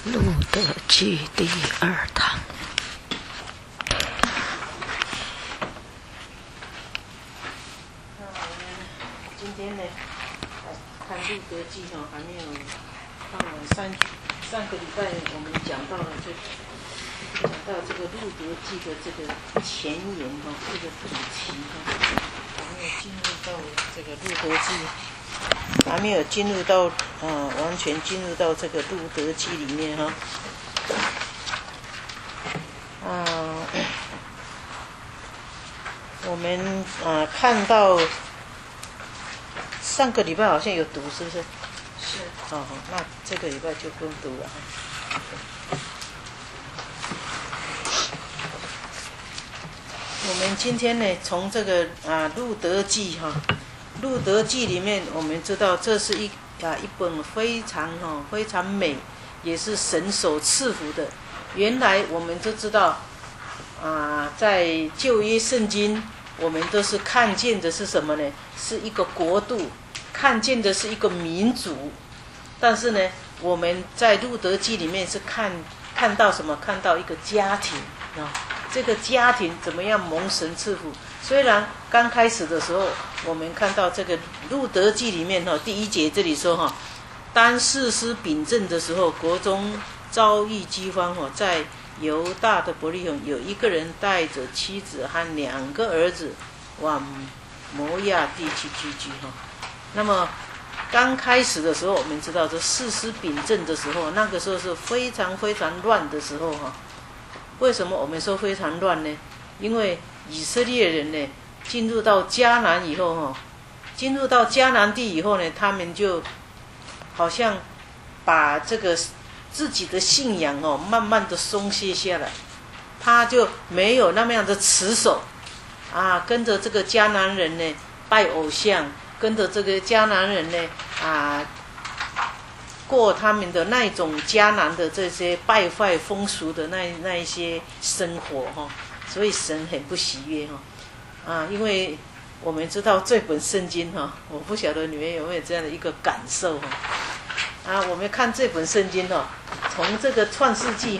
路德记第二堂。 今天呢，看路德记还没有看完。上个礼拜我们讲到了这个路德记的这个前言这个主题还没有进入到这个路德记，还没有进入到完全进入到这个路德记里面我们看到上个礼拜好像有读，是不是？是。那这个礼拜就不用读了。我们今天呢，从这个路德记路德记里面，我们知道这是一本非常美，也是神所赐福的。原来我们都知道在旧约圣经，我们都是看见的是什么呢？是一个国度，看见的是一个民族。但是呢，我们在路德记里面是看到什么？看到一个家庭这个家庭怎么样蒙神赐福？虽然刚开始的时候，我们看到这个路德记里面第一节这里说当士师秉政的时候，国中遭遇饥荒在犹大的伯利恒，有一个人带着妻子和2个儿子往摩亚地去居居那么刚开始的时候，我们知道这士师秉政的时候，那个时候是非常非常乱的时候为什么我们说非常乱呢？因为以色列人呢进入到迦南以后进入到迦南地以后呢，他们就好像把这个自己的信仰慢慢的松懈下来，他就没有那么样的持守跟着这个迦南人呢拜偶像，跟着这个迦南人呢过他们的那种迦南的这些败坏风俗的那一些生活所以神很不喜悦因为我们知道这本圣经我不晓得你们有没有这样的一个感受我们看这本圣经从这个创世纪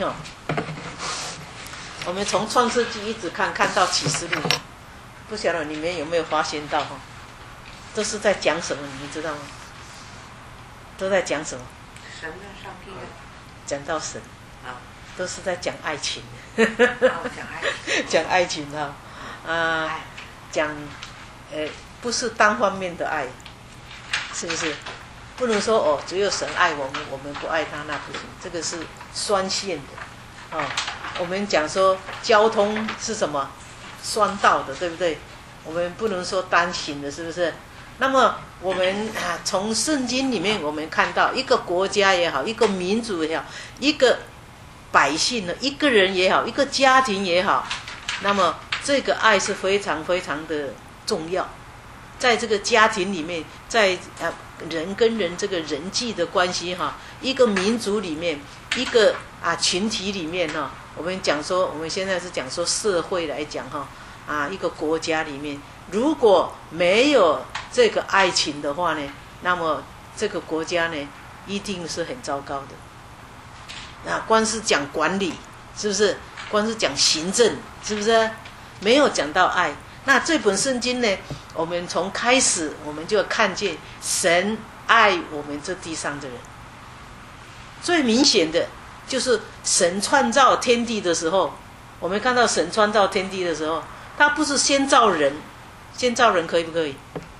我们从创世纪一直看到启示录，不晓得你们有没有发现到都是在讲什么？你们知道吗？都在讲什么？ 神的上帝讲到神都是在讲爱情讲爱情讲不是单方面的爱，是不是？不能说只有神爱我们，我们不爱他，那不行，这个是双线的我们讲说交通是什么？双道的，对不对？我们不能说单行的，是不是？那么我们从圣经里面我们看到，一个国家也好，一个民族也好，一个百姓呢，一个人也好，一个家庭也好，那么这个爱是非常非常的重要。在这个家庭里面，在人跟人这个人际的关系一个民族里面，一个群体里面我们讲说，我们现在是讲说社会来讲一个国家里面，如果没有这个爱情的话呢，那么这个国家呢一定是很糟糕的。光是讲管理，是不是？光是讲行政，是不是？没有讲到爱。那这本圣经呢，我们从开始我们就看见神爱我们这地上的人。最明显的就是神创造天地的时候，我们看到神创造天地的时候，他不是先造人，先造人可以不可以？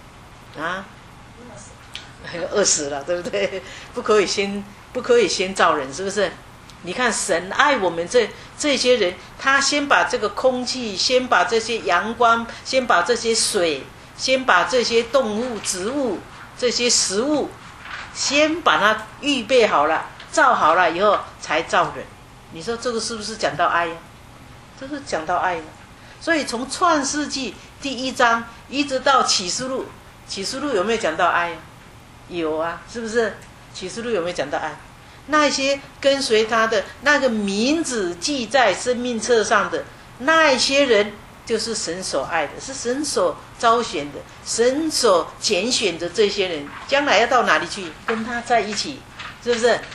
饿死了，对不对？不可以先造人，是不是？你看神爱我们这些人，他先把这个空气，先把这些阳光，先把这些水，先把这些动物、植物、这些食物，先把它预备好了，造好了以后才造人。你说这个是不是讲到爱呀？这是讲到爱的。所以从创世纪第1章一直到启示录，启示录有没有讲到爱？有啊，是不是？启示录有没有讲到爱？那些跟随他的那个名字记在生命册上的那一些人，就是神所爱的，是神所招选的，神所拣选的这些人，将来要到哪里去？跟他在一起，是不是？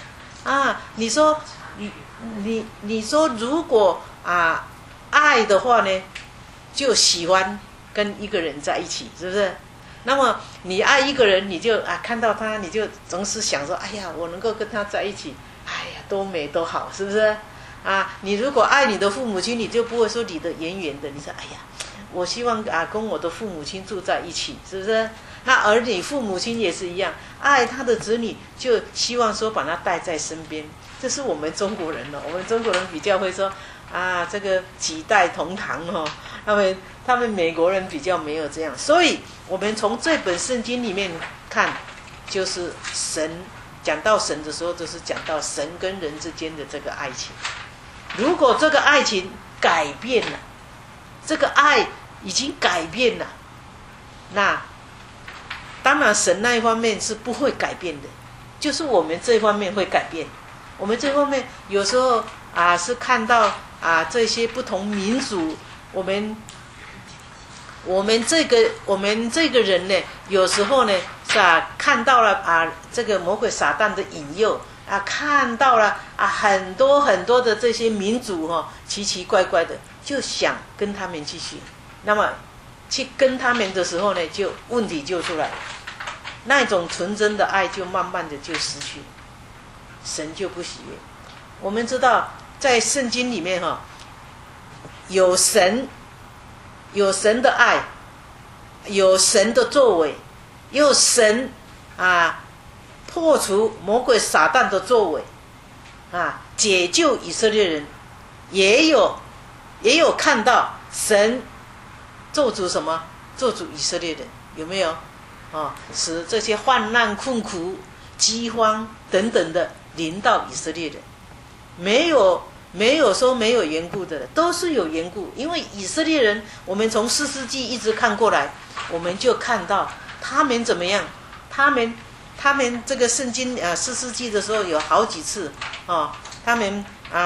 你说你说如果爱的话呢，就喜欢跟一个人在一起，是不是？那么你爱一个人，你就看到他，你就总是想说，哎呀，我能够跟他在一起，哎呀，多美多好，是不是？你如果爱你的父母亲，你就不会说离得远远的，你说，哎呀，我希望跟我的父母亲住在一起，是不是？那儿女父母亲也是一样，爱他的子女，就希望说把他带在身边。这是我们中国人我们中国人比较会说这个几代同堂他们美国人比较没有这样。所以我们从这本圣经里面看，就是神讲到神的时候，就是讲到神跟人之间的这个爱情。如果这个爱情改变了，这个爱已经改变了，那当然神那一方面是不会改变的，就是我们这方面会改变。我们这方面有时候是看到这些不同民族，我们这个人呢，有时候呢看到了这个魔鬼撒旦的引诱看到了很多很多的这些民族奇奇怪怪的，就想跟他们继续。那么去跟他们的时候呢，就问题就出来了，那种纯真的爱就慢慢的就失去，神就不喜悦。我们知道在圣经里面有神的爱，有神的作为，有神破除魔鬼撒旦的作为解救以色列人，也有看到神咒诅什么？咒诅以色列人，有没有使这些患难困苦饥荒等等的临到以色列人。没有说没有缘故的，都是有缘故。因为以色列人，我们从士师记一直看过来，我们就看到他们怎么样。他们这个圣经士师记的时候有好几次他们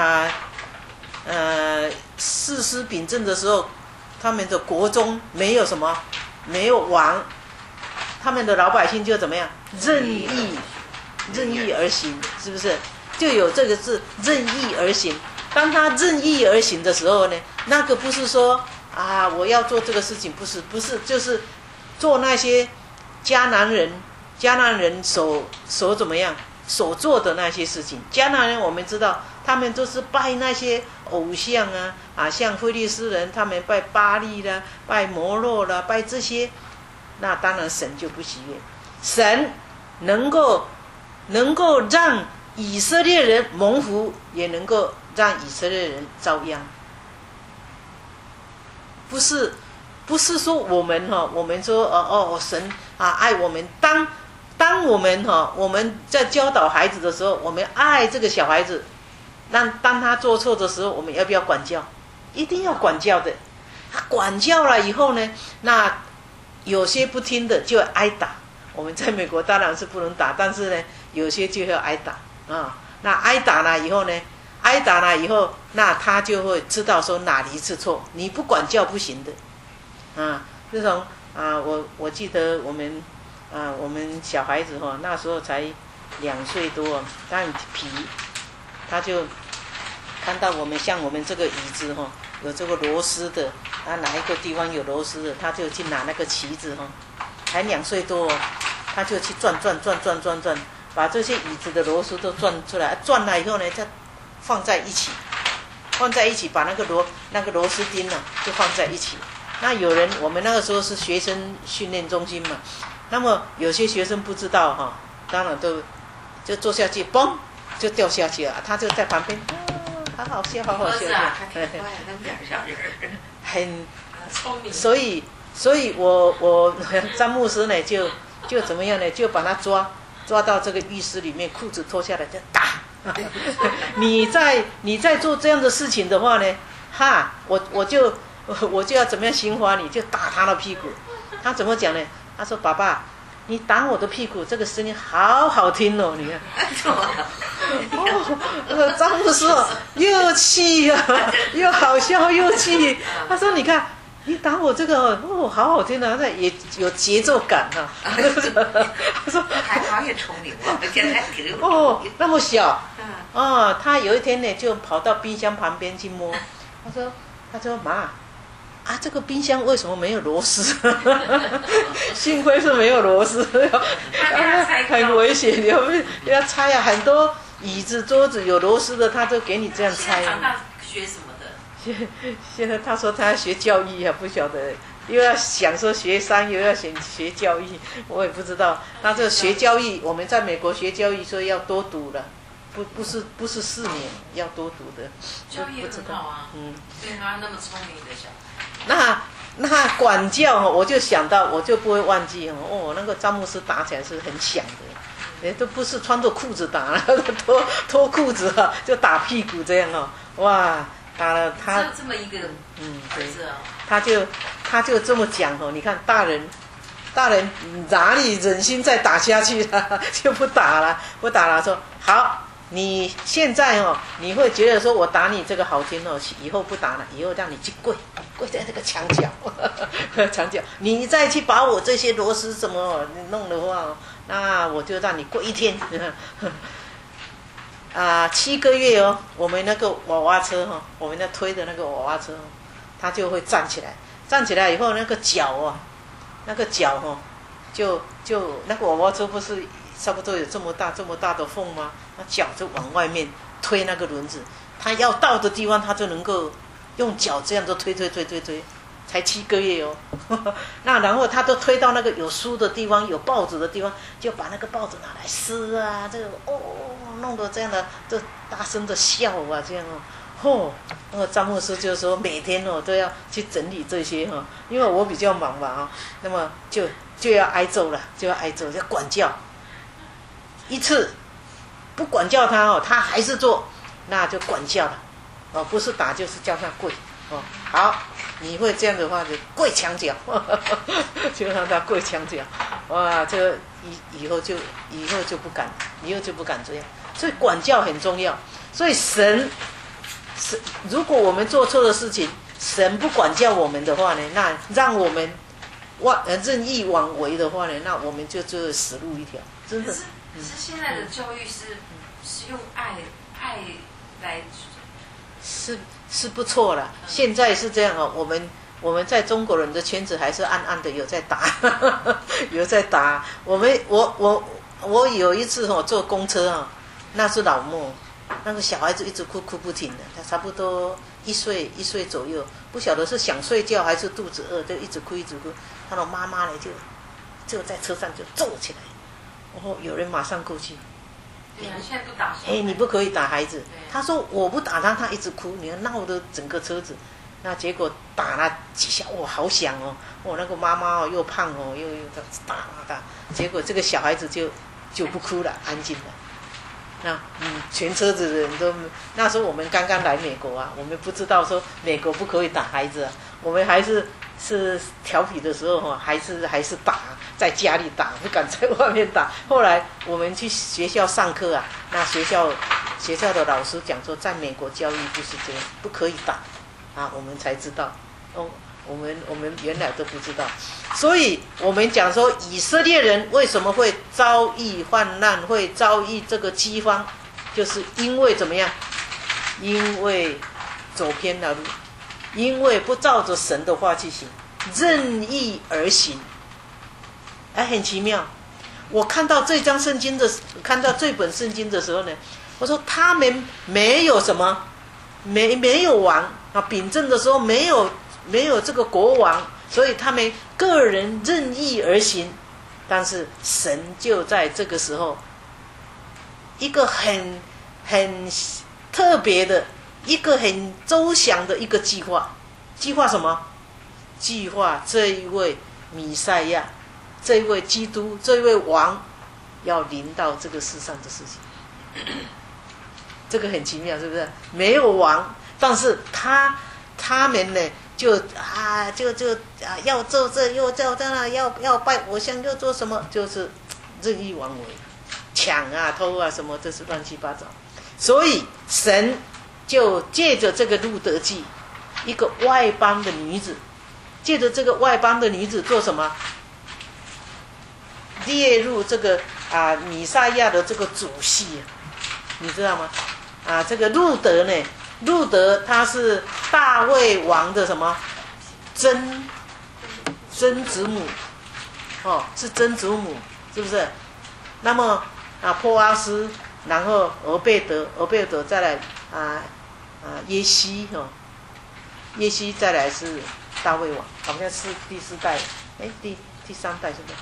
士师秉政的时候，他们的国中没有什么，没有王，他们的老百姓就怎么样，任意而行，是不是？就有这个字，任意而行。当他任意而行的时候呢，那个不是说我要做这个事情，不是，就是做那些迦南人所怎么样所做的那些事情。迦南人我们知道，他们都是拜那些偶像像非利士人，他们拜巴力啦，拜摩洛啦，拜这些，那当然神就不喜悦。神能够让以色列人蒙福，也能够让以色列人遭殃。不是说我们说神爱我们。当我们在教导孩子的时候，我们爱这个小孩子，当他做错的时候，我们要不要管教？一定要管教的。他管教了以后呢，那有些不听的就挨打。我们在美国当然是不能打，但是呢，有些就要挨打那挨打了以后呢，那他就会知道说哪里是错，你不管教不行的这种我记得我们小孩子那时候才2岁多，他很皮，他就看到像我们这个椅子有这个螺丝的，哪一个地方有螺丝的，他就去拿那个旗子才2岁多他就去转，把这些椅子的螺丝都转出来，转了以后呢，再放在一起，把那个螺丝钉就放在一起。那有人，我们那个时候是学生训练中心嘛，那么有些学生不知道当然都就坐下去，嘣就掉下去了，他就在旁边好好笑，很聪明。所以我詹牧师呢就怎么样呢，就把他抓到这个浴室里面，裤子脱下来就打你在做这样的事情的话呢我就要怎么样刑罚你，就打他的屁股。他怎么讲呢？他说爸爸，你打我的屁股，这个声音好好听你看詹牧师又气又好笑又气。他说你看你打我这个哦，好好听啊，那也有节奏感啊。他说他也聪明哦，现在挺有哦，那么小，哦，他有一天呢就跑到冰箱旁边去摸，他说妈。啊，这个冰箱为什么没有螺丝？幸亏是没有螺丝，很危险，要拆啊！很多椅子、桌子有螺丝的，他都给你这样拆。 长大学什么的？ 现在他说他要学教育啊，不晓得又要想说学商，又要学教育，我也不知道。他这学教育，我们在美国学教育，说要多读了。不是4年，要多读的。 教育很好啊，对他那么聪明的小孩。 那管教我就想到，我就不会忘记哦，那个詹姆斯打起来是很响的，都不是穿着裤子打，脱裤子啊，就打屁股这样哦，哇，打了他这么一个儿子哦， 他就这么讲哦，你看大人哪里忍心再打下去了，就不打了，说好。你现在你会觉得说我打你这个好听以后不打了，以后让你去跪在那个墙角，你再去把我这些螺丝什么弄的话，那我就让你跪1天。7个月我们那个娃娃车我们那推的那个娃娃车它就会站起来以后那个脚就那个娃娃车不是差不多有这么大的缝吗？那脚就往外面推那个轮子，他要到的地方他就能够用脚这样都推，才7个月那然后他都推到那个有书的地方，有报纸的地方，就把那个报纸拿来撕啊，这个弄得这样的，就大声的笑啊，这样那个张牧师就说每天都要去整理这些因为我比较忙嘛那么就要挨揍了，要管教。一次不管教他他还是做，那就管教了不是打就是叫他跪好，你会这样的话就跪墙角就让他跪墙角，哇，这个以后就不敢这样，所以管教很重要。所以神如果我们做错的事情，神不管教我们的话呢，那让我们任意妄为的话呢，那我们就死路一条，真的。 可是现在的教育是用爱来， 是不错了。现在是这样我们在中国人的圈子还是暗暗的有在打，我有一次坐公车那是老莫，那个小孩子一直哭不停的，他差不多1岁左右，不晓得是想睡觉还是肚子饿，就一直哭。他的妈妈呢就在车上就揍起来。有人马上过去。 对啊，现在不打。 你不可以打孩子。他说我不打他，他一直哭，你看闹得整个车子。那结果打了几下，好响那个妈妈又胖又打，结果这个小孩子就不哭了，安静了。那全车子的人都，那时候我们刚刚来美国我们不知道说美国不可以打孩子我们还是调皮的时候还是打，在家里打，不敢在外面打。后来我们去学校上课那学校的老师讲说，在美国教育不是这样，不可以打我们才知道我们原来都不知道。所以我们讲说以色列人为什么会遭遇患难，会遭遇这个饥荒，就是因为怎么样？因为走偏了路，因为不照着神的话去行，任意而行。很奇妙。我看到这本圣经的时候呢，我说他们没有什么，没有王秉政的时候没有这个国王，所以他们个人任意而行。但是神就在这个时候，一个很特别的，一个很周详的一个计划什么？计划这一位弥赛亚，这一位基督，这一位王要临到这个世上的事情。这个很奇妙，是不是？没有王，但是他们呢要做这又做那，要拜偶像，又做什么，就是任意妄为，抢偷什么，这是乱七八糟。所以神就借着这个路得记，一个外邦的女子， 借着这个外邦的女子做什么？列入这个弥赛亚的这个主系，你知道吗？这个路德呢，路德他是大卫王的什么曾祖母，是曾祖母，是不是？那么波阿斯，然后俄贝德再来耶西耶西再来是大卫王，好像是第4代，第3代是不是？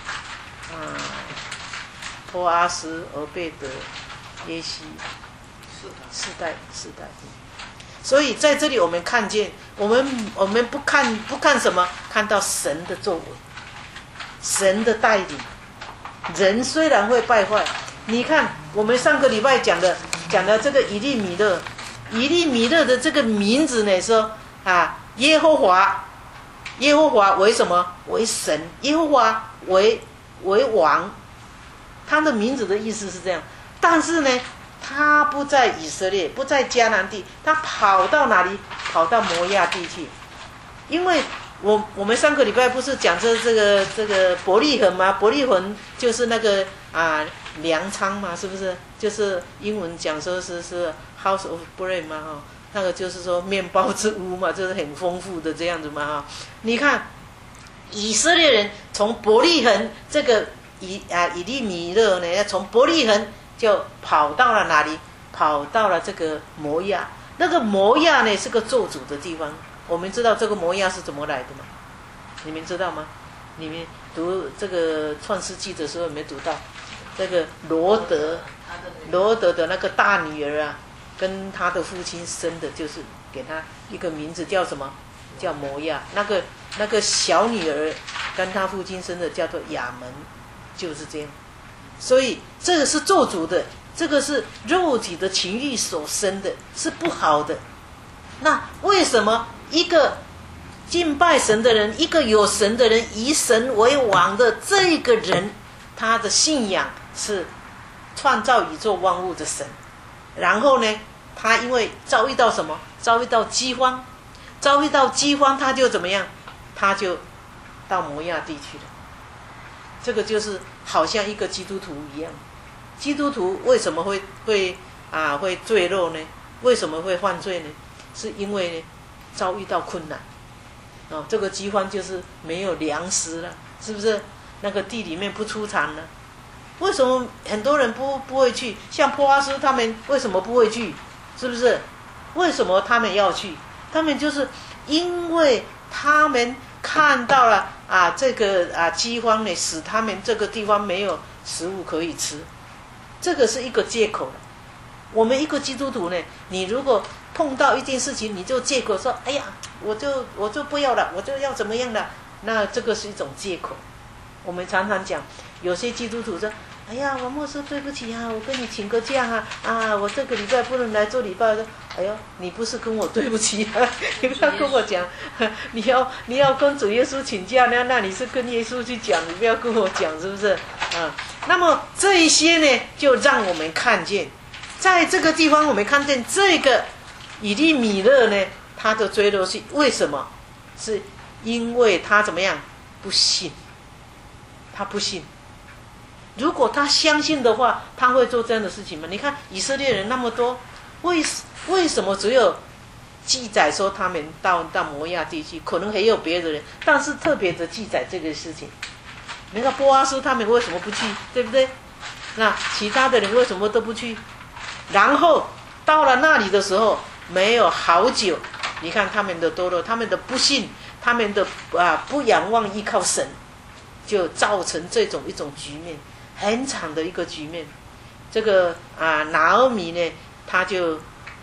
波阿斯、俄贝德、耶西，四代。所以在这里我们看见，我们不看什么，看到神的作为，神的带领。人虽然会败坏，你看我们上个礼拜讲的这个以利米勒的这个名字呢，说耶和华为什么？为神，耶和华为王，他的名字的意思是这样。但是呢，他不在以色列，不在迦南地，他跑到哪里？跑到摩亚地去。因为我们上个礼拜不是讲这个伯利恒吗？伯利恒就是那个粮仓嘛，是不是？就是英文讲说是 House of Bread 嘛，那个就是说面包之屋嘛，就是很丰富的这样子嘛，你看以色列人从伯利恒这个以利米勒呢，从伯利恒就跑到了哪里？跑到了这个摩亚。那个摩亚呢是个做主的地方。我们知道这个摩亚是怎么来的吗？你们知道吗？你们读这个创世纪的时候有没有读到？这个罗德的那个大女儿跟他的父亲生的，就是给他一个名字叫什么？叫摩亚。那个小女儿跟他父亲生的叫做亚门，就是这样。所以这个是做主的，这个是肉体的情欲所生的，是不好的。那为什么一个敬拜神的人，一个有神的人，以神为王的这个人，他的信仰是创造宇宙万物的神，然后呢，他因为遭遇到什么？遭遇到饥荒，他就怎么样？他就到摩亚地去了。这个就是好像一个基督徒一样。基督徒为什么会坠落呢？为什么会犯罪呢？是因为呢遭遇到困难。这个饥荒就是没有粮食了，是不是？那个地里面不出产了。为什么很多人不会去？像波阿斯他们为什么不会去？是不是？为什么他们要去？他们就是因为他们看到了这个饥荒呢，使他们这个地方没有食物可以吃，这个是一个借口。我们一个基督徒呢，你如果碰到一件事情，你就借口说：“哎呀，我就不要了，我就要怎么样了。”那这个是一种借口。我们常常讲，有些基督徒说：“哎呀，王牧师，对不起我跟你请个假我这个礼拜不能来做礼拜。”说：“哎呦，你不是跟我对不起你不要跟我讲，你要跟主耶稣请假，那你是跟耶稣去讲，你不要跟我讲，是不是？那么这一些呢，就让我们看见，在这个地方我们看见这个以利米勒呢，他的坠落是为什么？是因为他怎么样？不信。他不信。如果他相信的话，他会做这样的事情吗？你看以色列人那么多，为什么只有记载说他们到摩亚地区？可能还有别的人，但是特别的记载这个事情。你看波阿斯他们为什么不去？对不对？那其他的人为什么都不去？然后到了那里的时候，没有好久，你看他们的堕落，他们的不信，他们的不仰望依靠神，就造成这种一种局面，很惨的一个局面。这个拿俄米呢，他就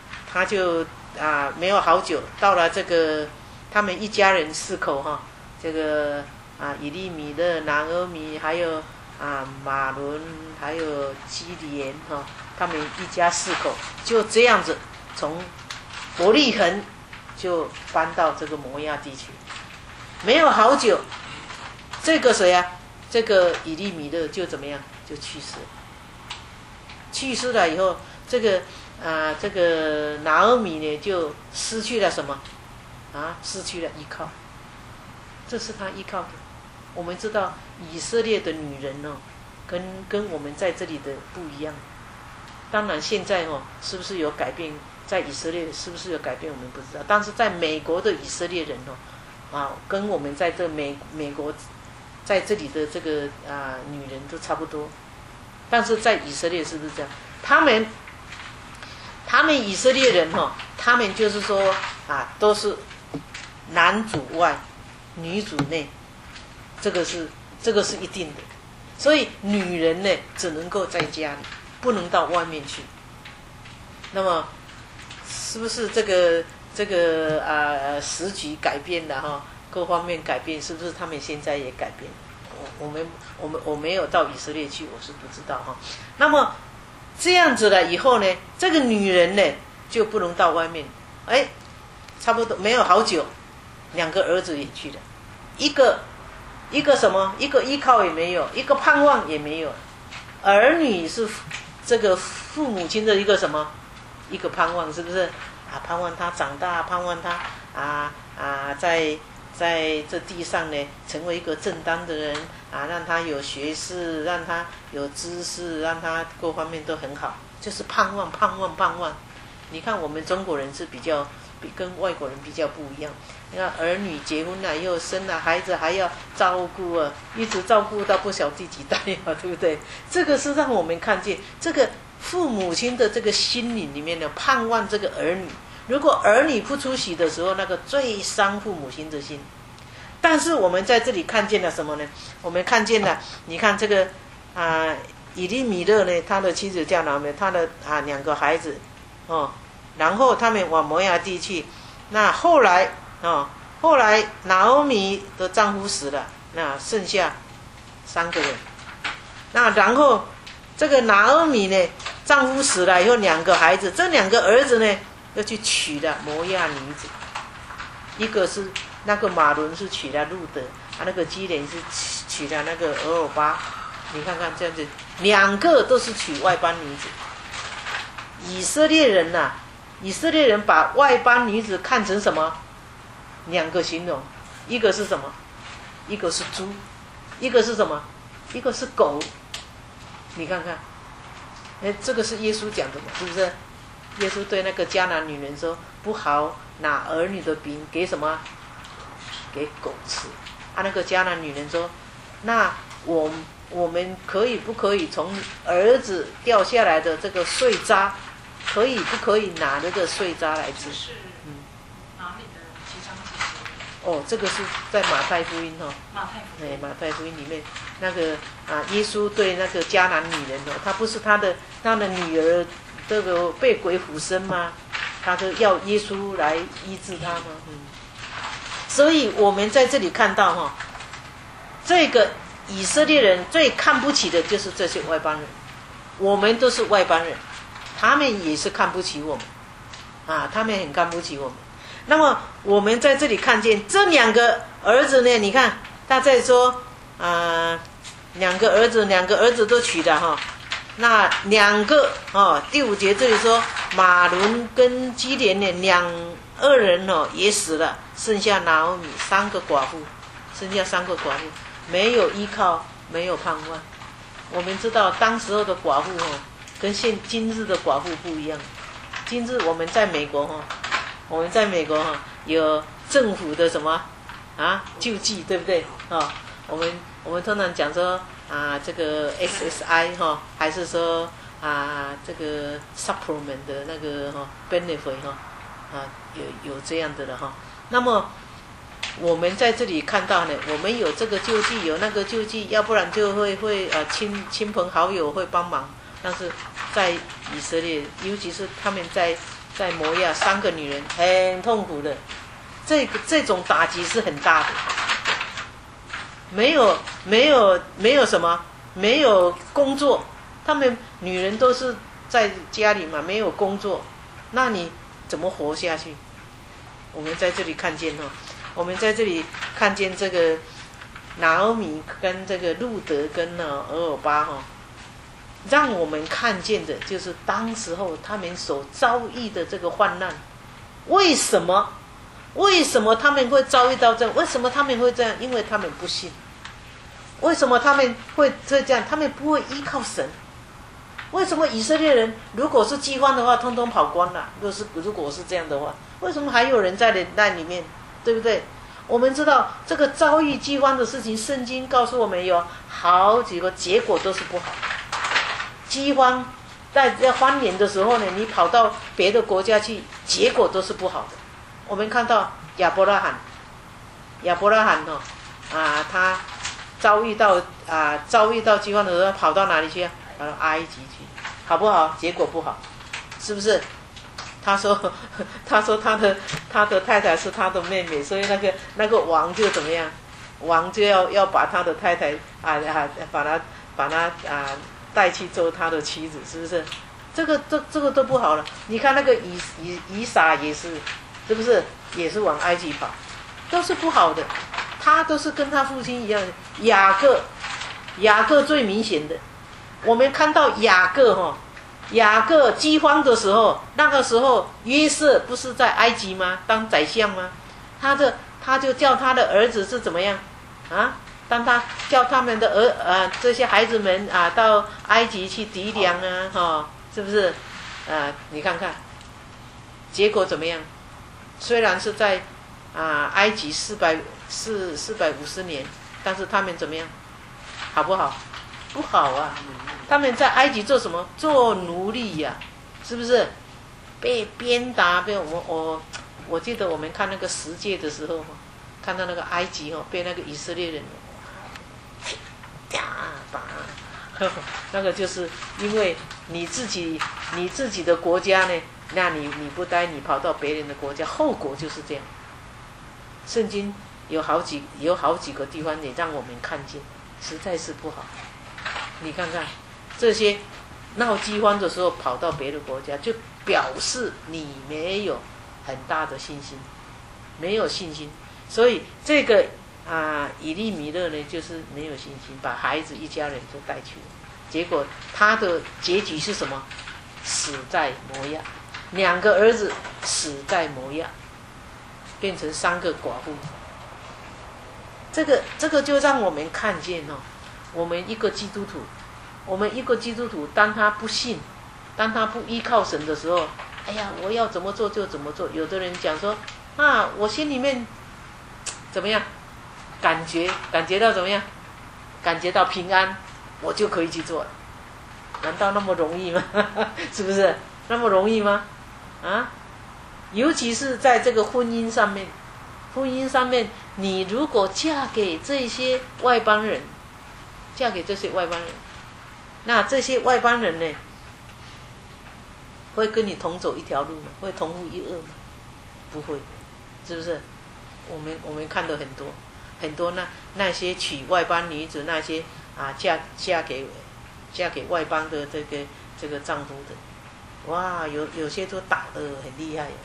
没有好久，到了这个他们一家人4口这个以利米勒、拿俄米，还有马伦，还有基连他们一家4口就这样子从伯利恒就搬到这个摩亚地区。没有好久，这个谁这个以利米勒就怎么样？就去世了。去世了以后，这个拿俄米呢就失去了什么？失去了依靠。 这是他依靠的。我们知道以色列的女人哦，跟我们在这里的不一样。当然现在哦，是不是有改变？在以色列是不是有改变？我们不知道。但是在美国的以色列人哦，跟我们在这美国在这里的这个女人都差不多。但是在以色列是不是这样？他们以色列人哦，他们就是说都是男主外，女主内，这个是一定的。所以女人呢，只能够在家里，不能到外面去。那么，是不是这个时局改变了哈？各方面改变，是不是他们现在也改变？我没有到以色列去，我是不知道哈。那么这样子了以后呢，这个女人呢就不能到外面。差不多没有好久，2个儿子也去了，一个什么？一个依靠也没有，一个盼望也没有。儿女是这个父母亲的一个什么？一个盼望，是不是？盼望他长大，盼望他在这地上呢，成为一个正当的人让他有学识，让他有知识，让他各方面都很好，就是盼望。你看我们中国人是跟外国人比较不一样。你看儿女结婚了以后生了孩子还要照顾一直照顾到不晓第几代对不对？这个是让我们看见这个父母亲的这个心灵里面的盼望这个儿女。如果儿女不出席的时候，那个最伤父母亲的心。但是我们在这里看见了什么呢？我们看见了，你看这个以利米勒呢，他的妻子叫拿俄米，他的2个孩子然后他们往摩押地去。那后来拿俄米的丈夫死了，那剩下3个人。那然后这个拿俄米呢，丈夫死了以后，2个孩子，这2个儿子呢，又去娶了摩押女子。一个是那个马伦是娶了路德，那个基连是娶了那个俄尔巴。你看看这样子，2个都是娶外邦女子。以色列人把外邦女子看成什么？2个形容，一个是什么？一个是猪，一个是什么？一个是狗。你看看，这个是耶稣讲的嘛，是不是？耶稣对那个迦南女人说：“不好拿儿女的饼给什么？给狗吃。”那个迦南女人说：“那我们不可以从儿子掉下来的这个碎渣，不可以拿这个碎渣来吃？” 哪里的几章？ 这个是在马太福音马太福音里面那个耶稣对那个迦南女人他不是他的女儿这个被鬼附身吗？他就要耶稣来医治他吗？所以我们在这里看到这个以色列人最看不起的就是这些外邦人。我们都是外邦人，他们也是看不起我们他们很看不起我们。那么我们在这里看见这2个儿子呢，你看他在说2个儿子都娶了那2个第5节这里说马伦跟基连呢2人也死了，剩下拿俄米3个寡妇，没有依靠，没有盼望。我们知道当时候的寡妇跟今日的寡妇不一样。今日我们在美国有政府的什么救济，对不对我们通常讲说这个 SSI 还是说这个 supplement 的那个benefit 有这样的了那么我们在这里看到呢，我们有这个救济，有那个救济，要不然就会亲朋好友会帮忙。但是在以色列，尤其是他们在摩押3个女人很痛苦的，这种打击是很大的。没有什么，没有工作，他们女人都是在家里嘛，没有工作，那你怎么活下去？我们在这里看见这个拿俄米跟这个路德跟俄尔巴让我们看见的就是当时候他们所遭遇的这个患难。为什么为什么他们会遭遇到这样？为什么他们会这样？因为他们不信。为什么他们会这样？他们不会依靠神。为什么以色列人如果是饥荒的话，通通跑光了？如果是这样的话，为什么还有人在忍耐里面？对不对？我们知道这个遭遇饥荒的事情，圣经告诉我们有好几个结果都是不好。饥荒在荒年的时候呢，你跑到别的国家去，结果都是不好的。我们看到亚伯拉罕他遭遇到饥荒的时候，跑到哪里去啊？跑到埃及去，好不好？结果不好，是不是？他说他的太太是他的妹妹，所以那个王就怎么样？王就要把他的太太把他带去做他的妻子，是不是？这个都不好了。你看那个以撒也是，是不是？也是往埃及跑，都是不好的。他都是跟他父亲一样的。雅各最明显的，我们看到雅各饥荒的时候，那个时候约瑟不是在埃及吗？当宰相吗？他就叫他的儿子是怎么样啊？当他叫他们的这些孩子们到埃及去籴粮是不是？你看看，结果怎么样？虽然是在埃及450年，但是他们怎么样？好不好？不好啊！他们在埃及做什么？做奴隶呀，是不是？被鞭打，我记得我们看那个十诫的时候，看到那个埃及被那个以色列人打，那个就是因为你自己的国家呢，那你不待，你跑到别人的国家，后果就是这样。圣经有好几个地方也让我们看见，实在是不好。你看看这些闹饥荒的时候跑到别的国家，就表示你没有很大的信心，没有信心。所以这个以利米勒呢，就是没有信心，把孩子一家人都带去了，结果他的结局是什么？死在摩亚，2个儿子死在摩亚，变成3个寡妇。这个就让我们看见我们一个基督徒，当他不信，当他不依靠神的时候，哎呀，我要怎么做就怎么做。有的人讲说我心里面怎么样，感觉到怎么样，感觉到平安，我就可以去做了。难道那么容易吗？是不是那么容易吗？尤其是在这个婚姻上面，你如果嫁给这些外邦人，那这些外邦人呢，会跟你同走一条路吗？会同父一轭吗？不会，是不是？我们看到很多那些娶外邦女子，那些嫁给外邦的这个丈夫的，哇，有些都打得很厉害，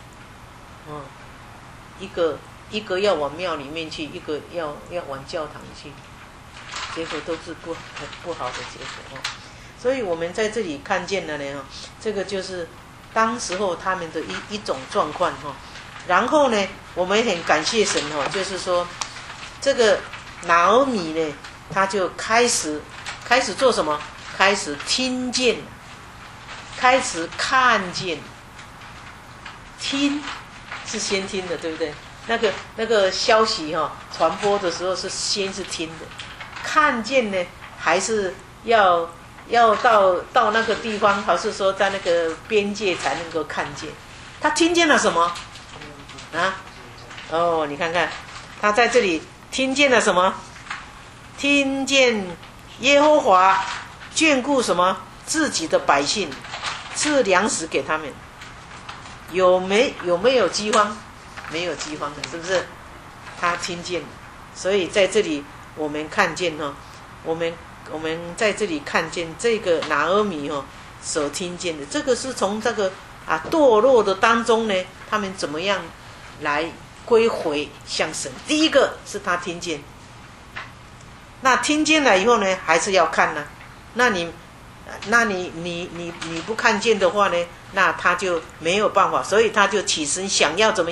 一个要往庙里面去，一个要往教堂去，结果都是不好的结果所以我们在这里看见了呢，这个就是当时候他们的一种状况然后呢，我们很感谢神就是说，这个拿俄米呢，他就开始做什么？开始听见，开始看见。听是先听的，对不对？那个消息传播的时候先是听的，看见呢，还是要到那个地方，还是说在那个边界才能够看见？他听见了什么？你看看，他在这里听见了什么？听见耶和华眷顾什么？自己的百姓，赐粮食给他们。有没有饥荒？没有饥荒的，是不是？他听见了，所以在这里我们看见我们在这里看见这个拿俄米所听见的，这个是从这个堕落的当中呢，他们怎么样来归回向神？第一个是他听见，那听见了以后呢，还是要看呢。那你不看见的话呢，那他就没有办法，所以他就起身想要怎么样？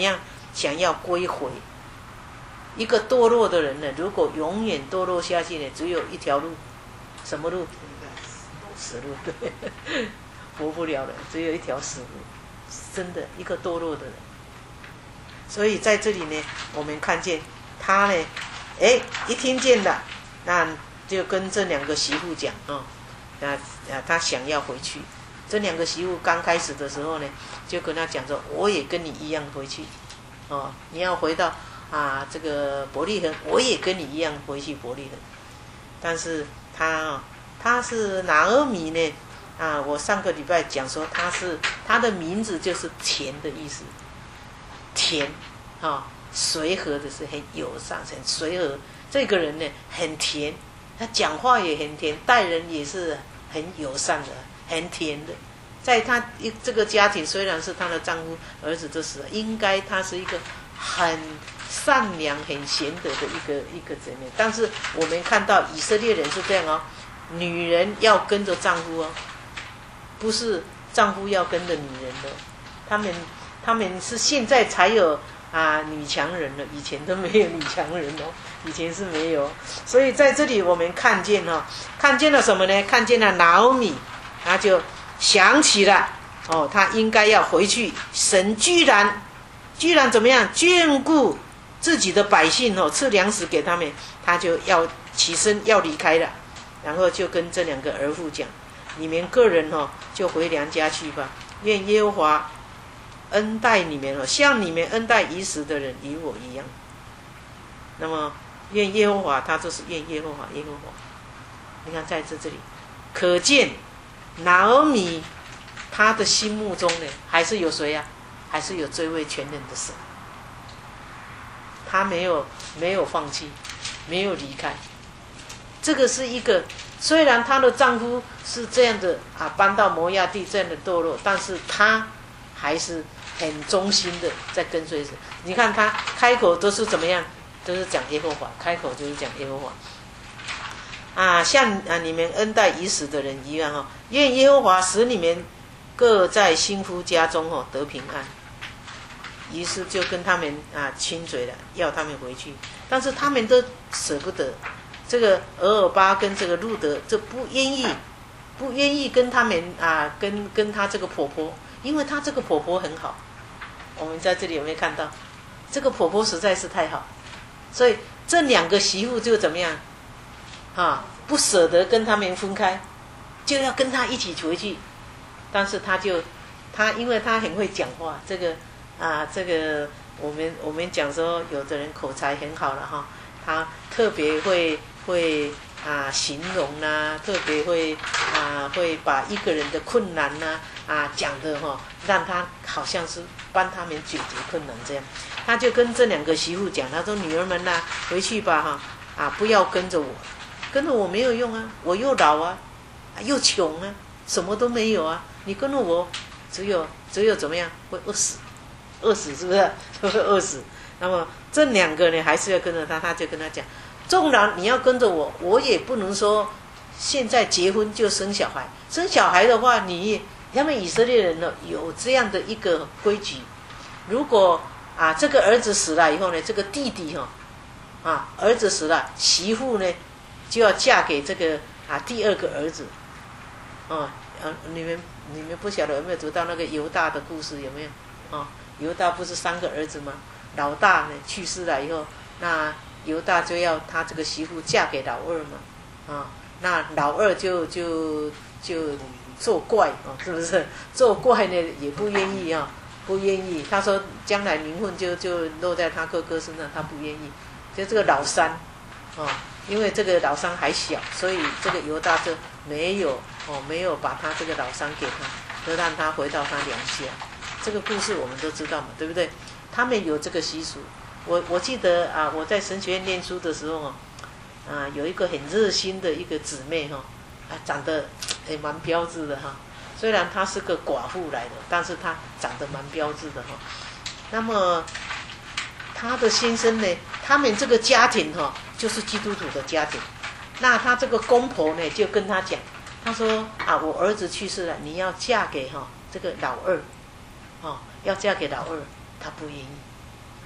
想要归回。一个堕落的人呢，如果永远堕落下去呢，只有一条路，什么路？死路，对，活不了了，只有一条死路。真的，一个堕落的人。所以在这里呢，我们看见他呢，一听见了，那就跟这两个媳妇讲他想要回去。这两个媳妇刚开始的时候呢，就跟他讲说，我也跟你一样回去，你要回到这个伯利恒，我也跟你一样回去伯利恒。但是他是拿俄米呢，我上个礼拜讲说他的名字就是甜的意思，甜，随和的是很友善，很随和。这个人呢很甜，他讲话也很甜，待人也是很友善的，很甜的。在他这个家庭，虽然是他的丈夫儿子都死了，应该他是一个很善良、很贤德的一个姊妹。但是我们看到以色列人是这样女人要跟着丈夫不是丈夫要跟着女人的。他们是现在才有女强人了，以前都没有女强人以前是没有。所以在这里我们看见了什么呢？看见了拿俄米，他就想起了他应该要回去。神居然怎么样眷顾自己的百姓赐粮食给他们，他就要起身要离开了。然后就跟这两个儿妇讲，你们个人就回娘家去吧，愿耶和华恩待你们像你们恩待已死的人与我一样。那么愿耶和华，他就是愿耶和华。你看在这里可见拿俄米他的心目中呢，还是有谁还是有这位全能的神。他没有放弃，没有离开。这个是一个，虽然她的丈夫是这样的搬到摩亚地这样的堕落，但是她还是很忠心的在跟随神。你看她开口都是怎么样，都是讲耶和华，开口就是讲耶和华像你们恩待已死的人一样愿耶和华使你们各在新夫家中得平安。于是就跟他们亲嘴了，要他们回去，但是他们都舍不得。这个俄尔巴跟这个路德这不愿意跟他们跟他这个婆婆，因为他这个婆婆很好。我们在这里有没有看到这个婆婆实在是太好，所以这两个媳妇就怎么样不舍得跟他们分开，就要跟他一起回去。但是他因为他很会讲话，这个我们讲说有的人口才很好了他特别会形容特别会把一个人的困难讲的让他好像是帮他们解决困难这样。他就跟这两个媳妇讲，他说女儿们回去吧不要跟着我没有用我又老又穷什么都没有你跟着我只有怎么样会饿死是不是？会饿死。那么这两个呢还是要跟着他就跟他讲，纵然你要跟着我，我也不能说现在结婚就生小孩。生小孩的话，他们以色列人有这样的一个规矩，如果这个儿子死了以后呢，这个弟弟儿子死了，媳妇呢就要嫁给这个第二个儿子。你们不晓得有没有读到那个犹大的故事？有没有犹大不是3个儿子吗？老大呢去世了以后，那犹大就要他这个媳妇嫁给老二嘛那老二就作怪是不是？作怪呢也不愿意不愿意。他说将来名分就落在他哥哥身上，他不愿意。就这个老三因为这个老三还小，所以这个犹大就没有把他这个老三给他，就让他回到他娘家。这个故事我们都知道嘛，对不对？他们有这个习俗。我记得我在神学院念书的时候有一个很热心的一个姊妹长得也蛮标致的虽然她是个寡妇来的，但是她长得蛮标致的那么她的先生呢，他们这个家庭就是基督徒的家庭。那她这个公婆呢就跟她讲，她说我儿子去世了，你要嫁给这个老二要嫁给老二。她不愿意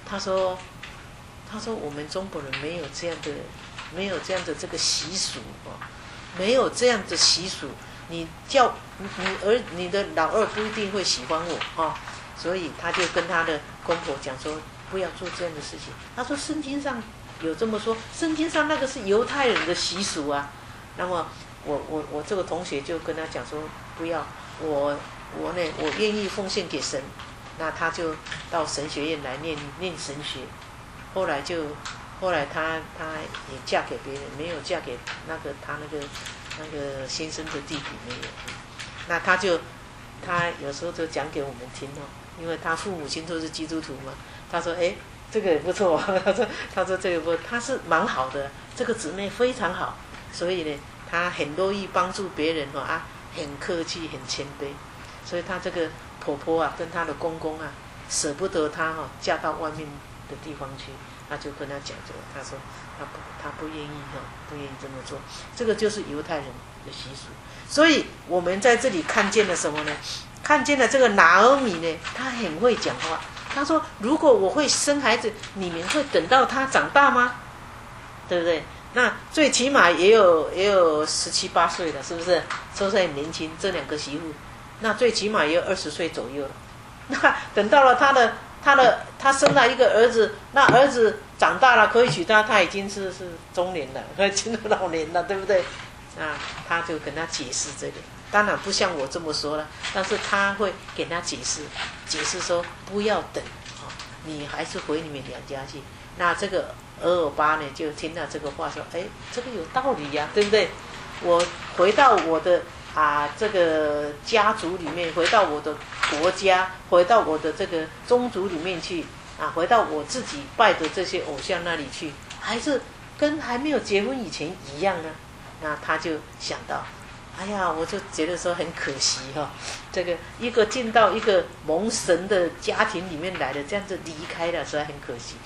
他说我们中国人没有这样的这个习俗哦，没有这样的习俗，你叫你的老二不一定会喜欢我哦，所以他就跟他的公婆讲说，不要做这样的事情。他说圣经上有这么说，圣经上那个是犹太人的习俗啊。那么我这个同学就跟他讲说，不要，我愿意奉献给神。那他就到神学院来念神学，后来他也嫁给别人，没有嫁给他那个先生的弟弟，没有。那他有时候就讲给我们听哦，因为他父母亲都是基督徒嘛。他说这个也不错，他说这个不，他是蛮好的，这个姊妹非常好，所以呢他很乐意帮助别人很客气很谦卑，所以他这个婆婆跟她的公公舍不得她嫁到外面的地方去，他就跟他讲说，他说他不愿意这么做，这个就是犹太人的习俗。所以我们在这里看见了什么呢？看见了这个拿俄米呢，他很会讲话。他说，如果我会生孩子，你们会等到他长大吗？对不对？那最起码也有17、18岁了，是不是？都是很年轻，这两个媳妇，那最起码也有20岁左右了。那等到了他生了一个儿子，那儿子长大了可以娶她，他已经是中年了，进入老年了，对不对？那他就跟他解释这个，当然不像我这么说了，但是他会给他解释说不要等你还是回你们娘家去。那这个俄尔巴呢，就听到这个话说，这个有道理呀，对不对？我回到我的这个家族里面，回到我的国家，回到我的这个宗族里面去回到我自己拜的这些偶像那里去，还是跟还没有结婚以前一样呢？那他就想到，我就觉得说很可惜这个一个进到一个蒙神的家庭里面来的，这样子离开了，实在很可惜。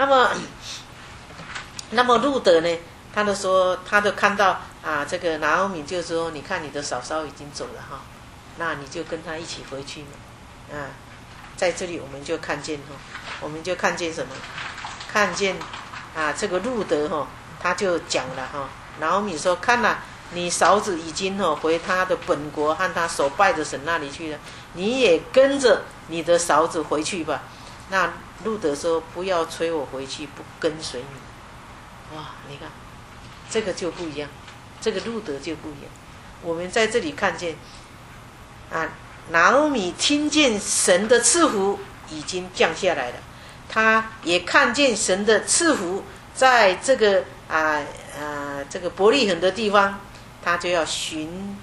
那么路德呢，他就看到这个拿俄米就说，你看你的嫂嫂已经走了那你就跟他一起回去嘛。在这里我们就看见什么？看见这个路德他就讲了拿俄米说，看了你嫂子已经回他的本国和他所拜的神那里去了，你也跟着你的嫂子回去吧。那路德说，不要催我回去，不跟随你。哇，你看这个就不一样，这个路德就不一样。我们在这里看见拿俄米听见神的赐福已经降下来了，他也看见神的赐福在这个这个伯利恒的地方，他就要寻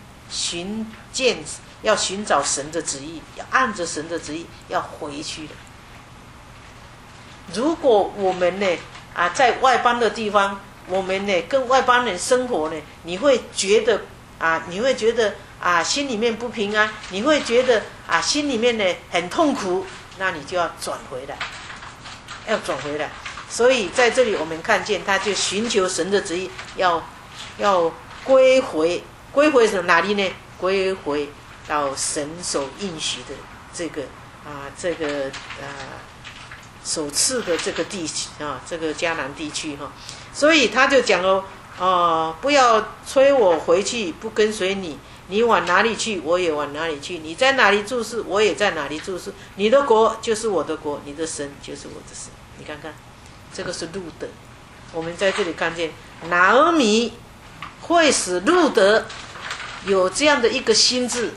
找神的旨意，要按着神的旨意要回去的。如果我们呢在外邦的地方，我们呢跟外邦人生活呢，你会觉得心里面不平安，你会觉得心里面呢很痛苦，那你就要转回来，所以在这里我们看见，他就寻求神的旨意，要归回哪里呢？归回到神所应许的这个所赐的这个地区这个迦南地区所以他就讲了不要催我回去，不跟随你，你往哪里去我也往哪里去，你在哪里住宿我也在哪里住宿，你的国就是我的国，你的神就是我的神。你看看，这个是路德。我们在这里看见拿俄米会使路德有这样的一个心智。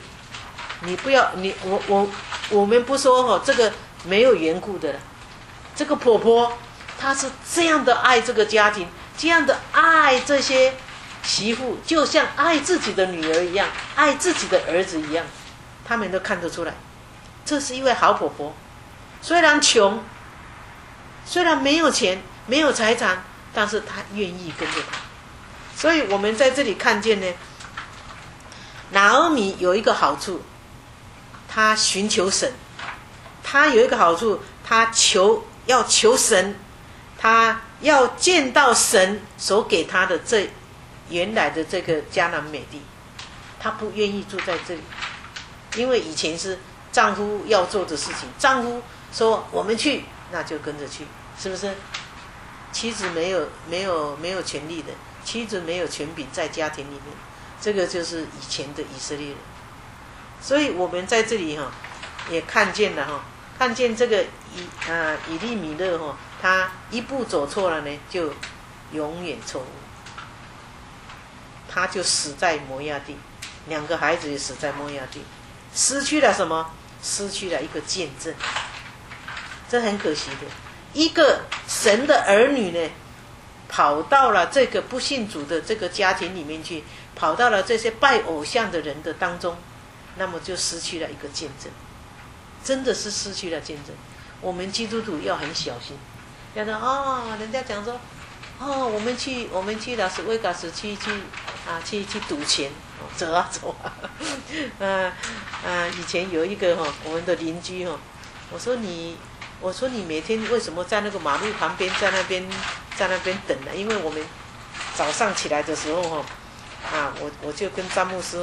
我们不说这个没有缘故的了。这个婆婆她是这样的爱这个家庭，这样的爱这些媳妇，就像爱自己的女儿一样，爱自己的儿子一样，他们都看得出来，这是一位好婆婆。虽然穷，虽然没有钱没有财产，但是她愿意跟着他。所以我们在这里看见呢，拿俄米有一个好处，他寻求神，他有一个好处，他要求神，他要见到神所给他的这原来的这个迦南美地，他不愿意住在这里，因为以前是丈夫要做的事情，丈夫说我们去那就跟着去，是不是？妻子没有权利的，妻子没有权柄在家庭里面，这个就是以前的以色列人。所以我们在这里也看见了看见这个以利米勒他一步走错了呢，就永远错误，他就死在摩押地，2个孩子也死在摩押地，失去了什么？失去了一个见证，这很可惜的。一个神的儿女呢，跑到了这个不信主的这个家庭里面去，跑到了这些拜偶像的人的当中，那么就失去了一个见证，真的是失去了见证。我们基督徒要很小心，要说人家讲说我们去拉斯维加斯去赌钱，走啊，以前有一个我们的邻居我说你每天为什么在那个马路旁边在那边等呢？因为我们早上起来的时候我就跟詹牧师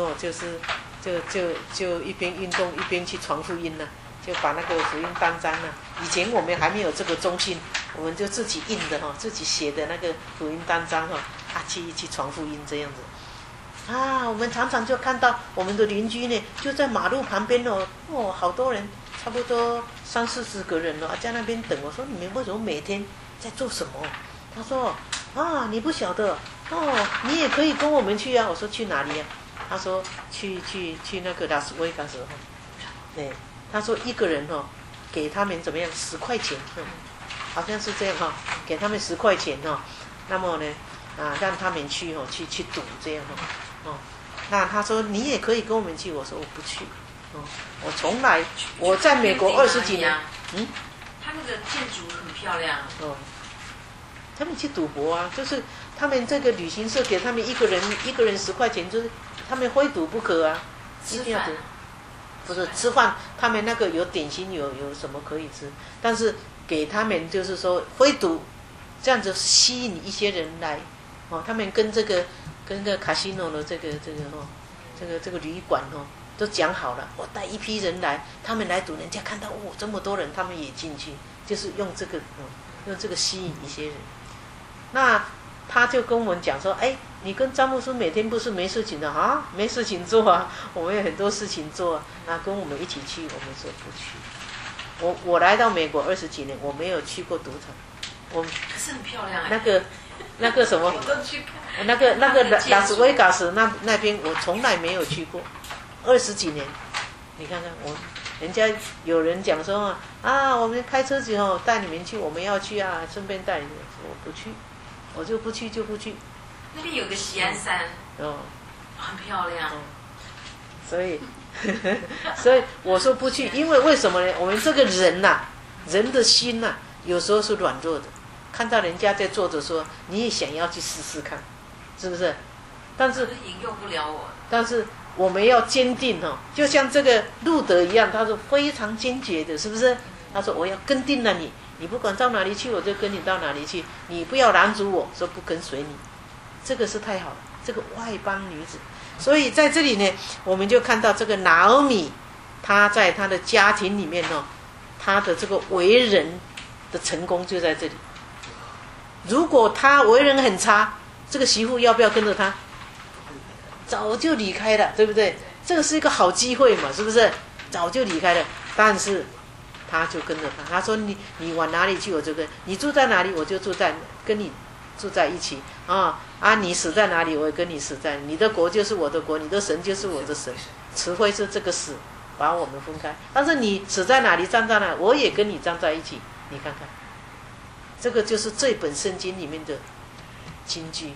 就一边运动一边去传福音了，就把那个福音单张了。以前我们还没有这个中心，我们就自己印的自己写的那个福音单张去传福音这样子。我们常常就看到我们的邻居呢，就在马路旁边好多人，差不多30-40个人在那边等。我说你们为什么每天在做什么？他说你不晓得你也可以跟我们去啊。我说去哪里啊？他说去那个拉斯维加斯他说一个人给他们怎么样10块钱好像是这样给他们10块钱那么呢让他们去赌这样那他说你也可以跟我们去。我说我不去我从来我在美国20几年他那个建筑很漂亮他们去赌博啊，就是他们这个旅行社给他们一个人10块钱，就是他们非赌不可啊，一定要赌。不是吃饭，他们那个有点心，有什么可以吃，但是给他们就是说非赌，这样子吸引一些人来他们跟这个卡西诺的这个旅馆都讲好了，我带一批人来，他们来赌，人家看到这么多人，他们也进去，就是用这个吸引一些人。那他就跟我们讲说，你跟张牧师每天不是没事情的没事情做啊，我们有很多事情做啊，跟我们一起去。我们说不去。我来到美国20几年，我没有去过赌场。 可是很漂亮那个什么， 我都去看。 那个拉斯维加斯那边我从来没有去过，20几年。你看看人家有人讲说我们开车子带你们去，我们要去啊，顺便带你们。我不去，我就不去。 那边有个锡安山很漂亮所以我说不去，因为为什么呢？我们这个人人的心有时候是软弱的，看到人家在做的时候，你也想要去试试看，是不是？但是引诱不了我。 但是我们要坚定就像这个路德一样，他是非常坚决的，是不是？他说我要跟定了你不管到哪里去，我就跟你到哪里去，你不要拦阻我，说不跟随你。这个是太好了，这个外邦女子。所以在这里呢，我们就看到这个拿俄米，她在她的家庭里面她的这个为人的成功就在这里。如果她为人很差，这个媳妇要不要跟着她？早就离开了，对不对？这个是一个好机会嘛，是不是？早就离开了，但是他就跟着他。他说你往哪里去，我就跟你住在哪里，我就跟你住在一起你死在哪里，我也跟你死在。你的国就是我的国，你的神就是我的神。词汇是这个死把我们分开，但是你死在哪里，站在哪里，我也跟你站在一起。你看看，这个就是这本圣经里面的金句。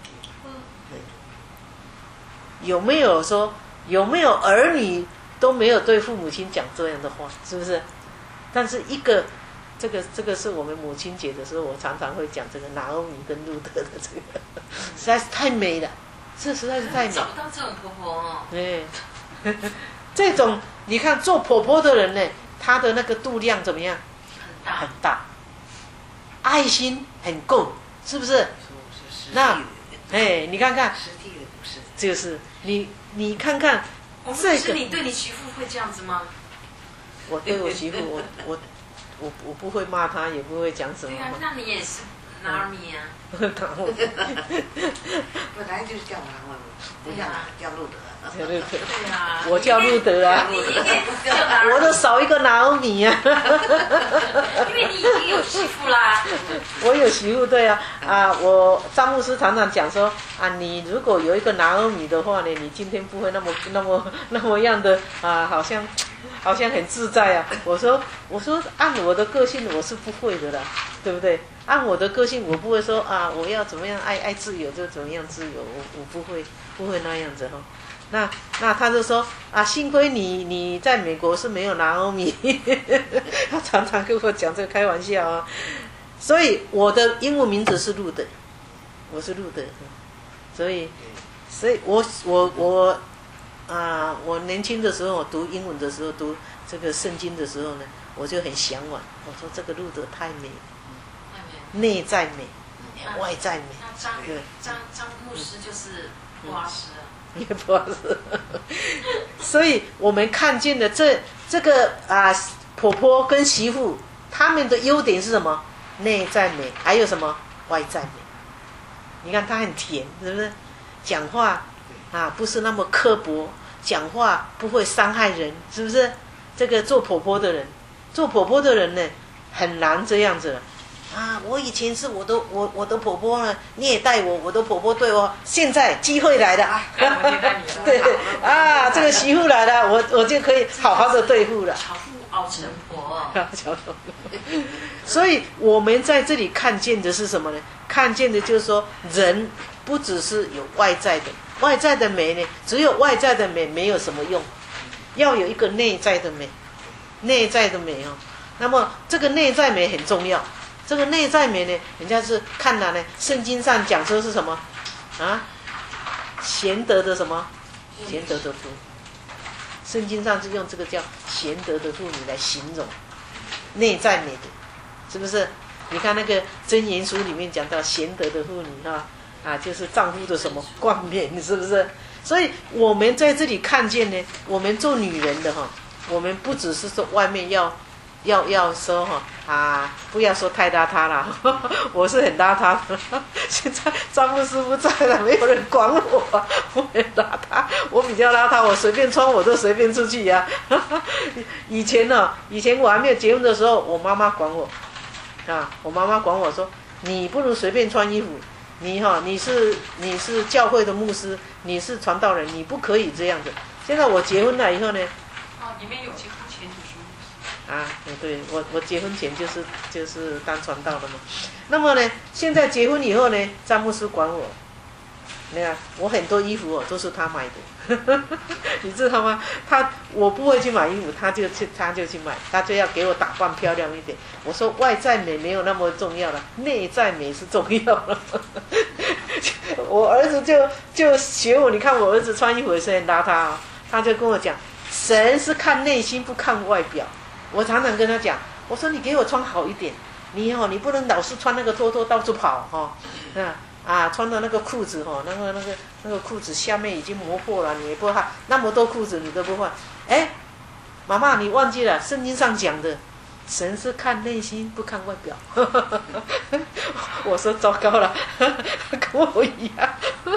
有没有儿女都没有对父母亲讲这样的话，是不是？但是这个是我们母亲节的时候，我常常会讲这个拿俄米跟路德的这个，实在是太美了，这实在是太美。 找不到这种婆婆这种你看做婆婆的人呢，她的那个度量怎么样？很大，爱心很够，是不是？那你看看，就是你看看这个。 你对你媳妇会这样子吗？ 我对我媳妇， 我不会骂他，也不会讲什么。 对啊，那你也是拿米啊？ 本来就是叫拿米，不叫叫路德。 对啊， 我叫路德啊， 你应该叫拿米， 我都少一个拿欧米啊。 因为你已经有媳妇啦。 我有媳妇，对啊，我张牧师常常讲说你如果有一个拿欧米的话呢，你今天不会那么样的好像很自在啊。我说按我的个性我是不会的啦，对不对？按我的个性我不会说我要怎么样爱自由就怎么样自由，我不会那样子哈。那他就说幸亏你在美国是没有拿欧米，他常常跟我讲这个开玩笑啊。所以我的英文名字是路德，我是路德，所以我年轻的时候读英文的时候，读这个圣经的时候呢，我就很向往。我说这个路德太美了，内在美，外在美。 那张牧师就是瓜师啊。 也不是，所以我们看见的这个婆婆跟媳妇，他们的优点是什么？内在美，还有什么外在美？你看她很甜，是不是？讲话不是那么刻薄，讲话不会伤害人，是不是？这个做婆婆的人呢，很难这样子。我以前是我的婆婆呢虐待我的婆婆对我，现在机会来了对这个媳妇来了，我就可以好好的对付了。 巧妇熬成婆。 所以我们在这里看见的是什么呢？看见的就是说，人不只是有外在的美呢，只有外在的美没有什么用，要有一个内在的美，那么这个内在美很重要。这个内在美呢，人家是看了呢，圣经上讲说是什么贤德的什么？贤德的妇。圣经上是用这个叫贤德的妇女来形容内在美的，是不是？你看那个箴言书里面讲到贤德的妇女就是丈夫的什么冠冕，是不是？所以我们在这里看见呢，我们做女人的我们不只是说外面要说不要说太邋遢了，我是很邋遢的。现在张牧师不在了，没有人管我，我很邋遢，我比较邋遢，我随便穿我都随便出去呀。以前我还没有结婚的时候，我妈妈管我我妈妈管我说，你不能随便穿衣服，你是教会的牧师，你是传道人，你不可以这样子。现在我结婚了以后呢， 里面有结婚前对，我结婚前就是当传道的嘛。那么呢，现在结婚以后呢，张牧师管我。你看，我很多衣服都是他买的，你知道吗？我不会去买衣服，他就去买，他就要给我打扮漂亮一点。我说外在美没有那么重要了，内在美是重要了。我儿子就学我，你看我儿子穿衣服也是很邋遢他就跟我讲，神是看内心不看外表。我常常跟他讲，我说你给我穿好一点，你不能老是穿那个拖到处跑穿的那个裤子那个裤子下面已经磨破了，你也不换，那么多裤子你都不换。妈妈你忘记了圣经上讲的，神是看内心不看外表。我说糟糕了，跟我一样，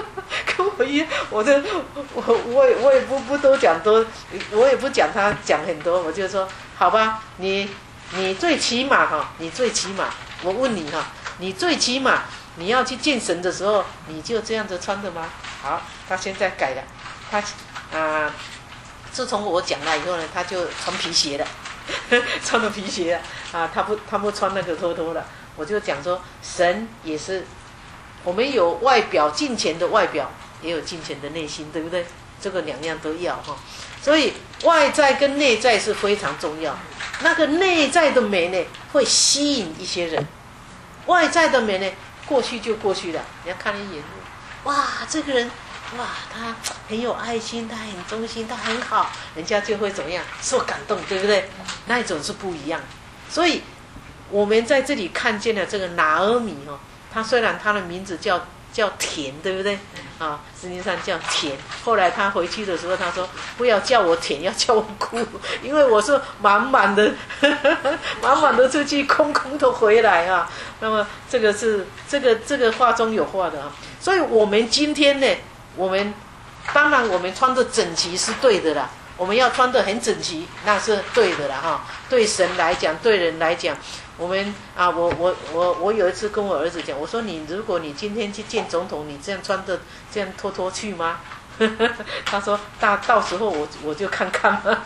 我也不多讲多，我也不讲他讲很多，我就说好吧，你最起码我问你你最起码你要去见神的时候，你就这样子穿的吗？好，他现在改了，他自从我讲了以后呢，他就穿皮鞋了，穿了皮鞋了他不穿那个拖了。我就讲说，神也是，我们有外表敬虔的外表，也有敬虔的内心，对不对？这个两样都要所以外在跟内在是非常重要。那个内在的美呢，会吸引一些人；外在的美呢，过去就过去了。你要看一眼，哇，这个人，哇，他很有爱心，他很忠心，他很好，人家就会怎么样受感动，对不对？那一种是不一样。所以我们在这里看见了这个拿俄米他虽然他的名字叫甜，对不对？ 啊，圣经上叫舔。后来他回去的时候，他说不要叫我舔，要叫我哭，因为我是满满的出去，空空的回来啊。那么这个是这个话中有话的啊。所以我们今天呢，当然我们穿的整齐是对的啦，我们要穿得很整齐，那是对的啦哈。对神来讲，对人来讲。我们啊，我有一次跟我儿子讲，我说如果你今天去见总统，你这样穿的这样拖去吗？他说到时候我就看看嘛。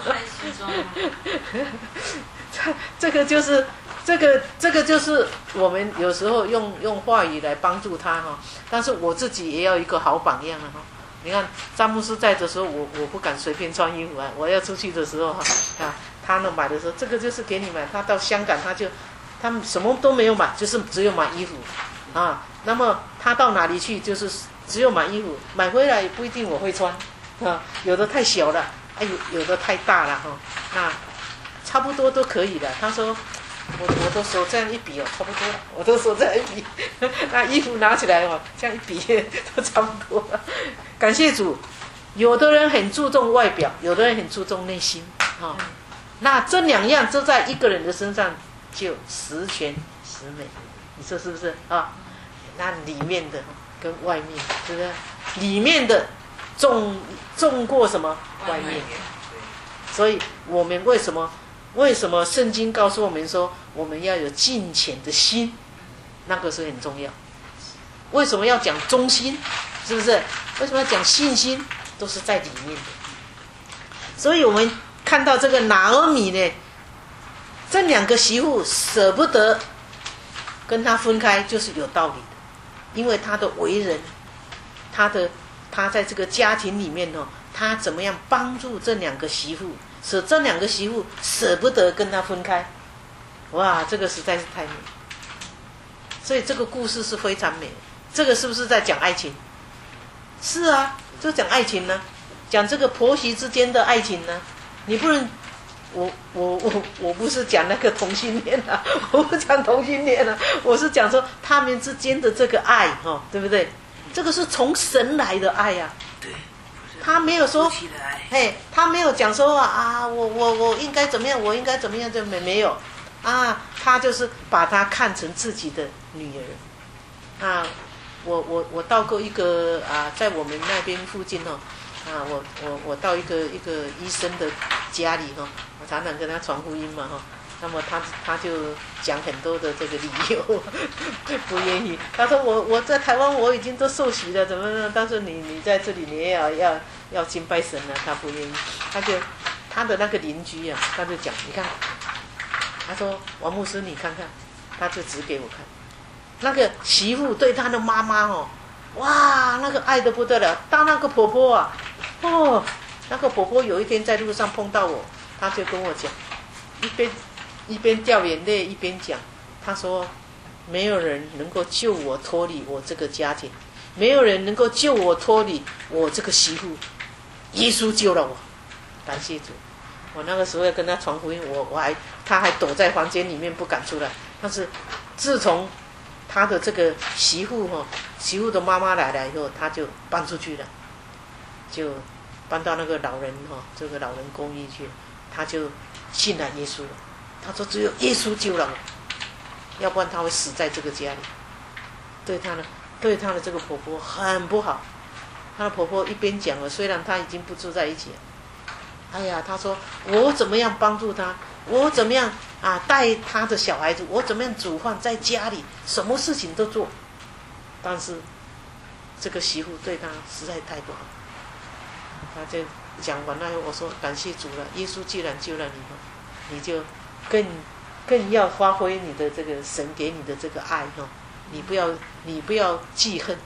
这个就是我们有时候用话语来帮助他哈，但是我自己也要一个好榜样啊哈。你看詹姆斯在的时候，我不敢随便穿衣服啊，我要出去的时候啊。他呢买的时候，这个就是给你买。他到香港，他们什么都没有买，就是只有买衣服啊。那么他到哪里去，就是只有买衣服，买回来也不一定我会穿啊。有的太小了，有的太大了哈。那差不多都可以的。他说我的手这样一比哦，差不多了。我的手这样一比，那衣服拿起来哦，这样一比都差不多了。感谢主，有的人很注重外表，有的人很注重内心啊。那这两样都在一个人的身上就十全十美，你说是不是啊？那里面的跟外面，是不是？里面的重过什么？外面。所以我们为什么圣经告诉我们说我们要有敬虔的心？那个是很重要。为什么要讲忠心？是不是？为什么要讲信心？都是在里面的。所以我们看到这个拿俄米呢，这两个媳妇舍不得跟他分开，就是有道理的，因为他的为人，他在这个家庭里面他怎么样帮助这两个媳妇，使这两个媳妇舍不得跟他分开，哇，这个实在是太美。所以这个故事是非常美。这个是不是在讲爱情？是啊，就讲爱情呢，讲这个婆媳之间的爱情呢。你不能，我不是讲那个同性恋啊，我不讲同性恋啊，我是讲说他们之间的这个爱对不对？这个是从神来的爱呀。 对。 他没有说，他没有讲说我应该怎么样，我应该怎么样，就没有啊，他就是把她看成自己的女儿啊。我到过一个在我们那边附近我到一个医生的家里我常常跟他传福音嘛那么他就讲很多的这个理由，不愿意。他说我在台湾我已经都受洗了，怎么？但是你在这里你也要敬拜神了，他不愿意。他的那个邻居他就讲，你看，他说王牧师你看看，他就指给我看，那个媳妇对他的妈妈哇，那个爱得不得了。当那个婆婆那个婆婆有一天在路上碰到我，她就跟我讲，一边掉眼泪一边讲，她说没有人能够救我脱离我这个家庭，没有人能够救我脱离我这个媳妇，耶稣救了我，感谢主。我那个时候要跟她传福音，她还躲在房间里面不敢出来。但是自从她的这个媳妇的妈妈来了以后，她就搬出去了，就搬到那个老人这个老人公寓去，她就信了耶稣了。她说只有耶稣救了我，要不然她会死在这个家里。对她的这个婆婆很不好。她的婆婆一边讲了，虽然她已经不住在一起了，哎呀，她说我怎么样帮助她，我怎么样带她的小孩子，我怎么样煮饭，在家里什么事情都做。但是这个媳妇对她实在太不好。她就讲完了以后，我说感谢主了，耶稣既然救了你，你就更要发挥你的这个神给你的这个爱你不要记恨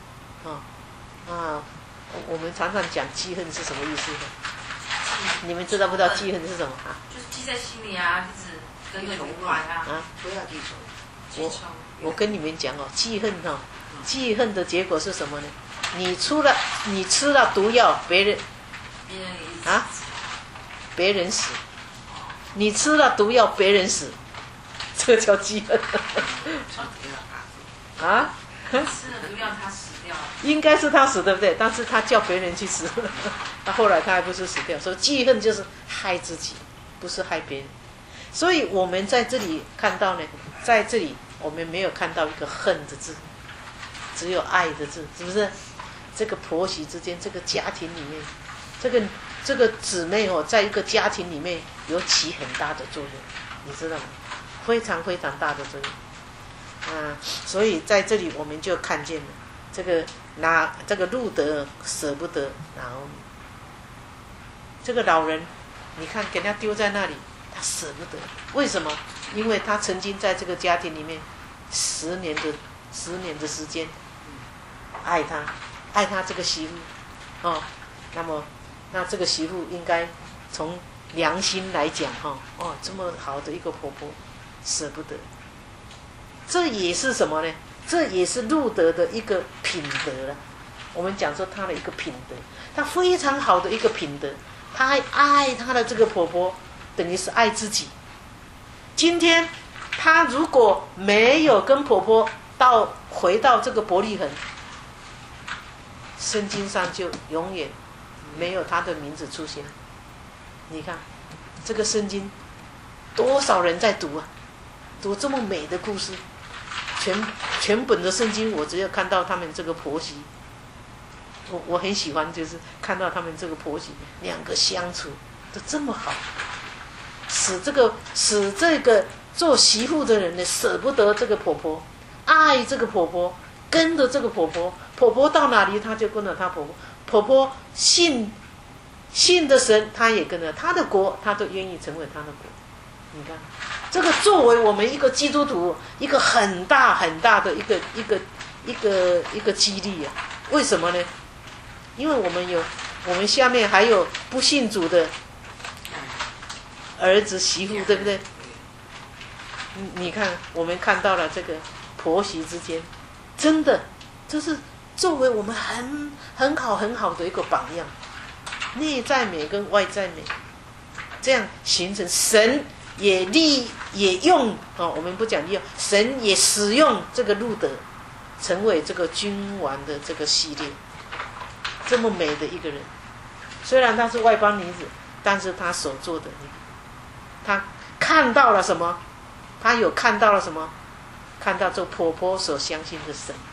我们常常讲记恨是什么意思你们知道不知道记恨是什么就是记在心里就是跟着你玩不要记仇。 我跟你们讲记恨的结果是什么呢？你吃了毒药，别人死，你吃了毒药别人死，这个叫记恨吃了毒药他死掉了。 应该是他死，对不对？但是他叫别人去死，那后来他还不是死掉？所以记恨就是害自己，不是害别人。所以我们在这里看到呢，在这里我们没有看到一个恨的字，只有爱的字，是不是？这个婆媳之间，这个家庭里面，这个姊妹哦，在一个家庭里面有起很大的作用，你知道吗？非常非常大的作用。所以在这里我们就看见了这个路德舍不得拿俄米，这个老人，你看给他丢在那里，他舍不得，为什么？因为他曾经在这个家庭里面10年的时间，爱他这个媳妇，那这个媳妇应该从良心来讲，这么好的一个婆婆，舍不得。这也是什么呢？这也是路德的一个品德了。我们讲说他的一个品德，他非常好的一个品德，他还爱他的这个婆婆，等于是爱自己。今天他如果没有跟婆婆回到这个伯利恒，圣经上就永远没有他的名字出现。你看这个圣经多少人在读啊，读这么美的故事，全本的圣经我只有看到他们这个婆媳，我很喜欢，就是看到他们这个婆媳两个相处都这么好，使这个做媳妇的人呢舍不得这个婆婆，爱这个婆婆，跟着这个婆婆，婆婆到哪里他就跟着她婆婆，婆婆信的神他也跟着，他的国他都愿意成为他的国。你看这个作为我们一个基督徒一个很大很大的一个激励啊。为什么呢？因为我们下面还有不信主的儿子媳妇，对不对？你看我们看到了这个婆媳之间，真的这是作为我们很好的一个榜样，内在美跟外在美，这样形成神也用我们不讲利用，神也使用这个路德成为这个君王的这个系列，这么美的一个人，虽然她是外邦女子，但是她所做的，她看到了什么？她有看到了什么？看到这婆婆所相信的神。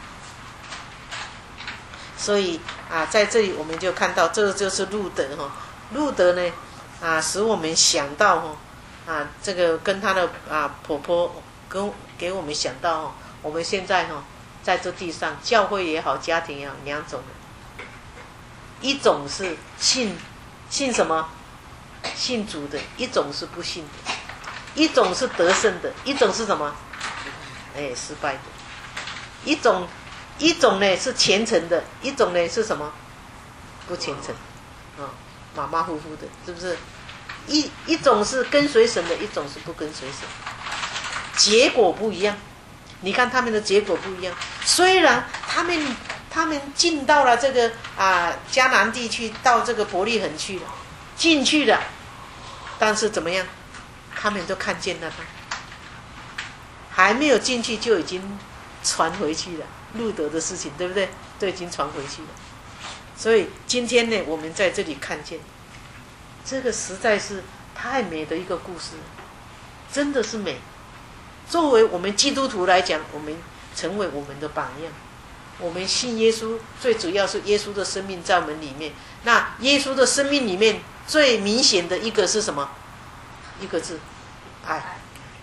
所以在这里我们就看到，这就是路德路德呢使我们想到这个跟他的婆婆给我们想到我们现在在这地上教会也好，家庭也好，两种人，一种是信什么？信主的，一种是不信的，一种是得胜的，一种是什么？失败的。一种呢是虔诚的，一种呢是什么？不虔诚，马马虎虎的，是不是？一种是跟随神的，一种是不跟随神，结果不一样。你看他们的结果不一样。虽然他们进到了这个迦南地区，到这个伯利恒去了，进去了，但是怎么样？他们都看见了他，还没有进去就已经传回去了。路德的事情，对不对？都已经传回去了。所以今天呢，我们在这里看见，这个实在是太美的一个故事，真的是美。作为我们基督徒来讲，我们成为我们的榜样。我们信耶稣，最主要是耶稣的生命在我们里面。那耶稣的生命里面最明显的一个是什么？一个字，爱。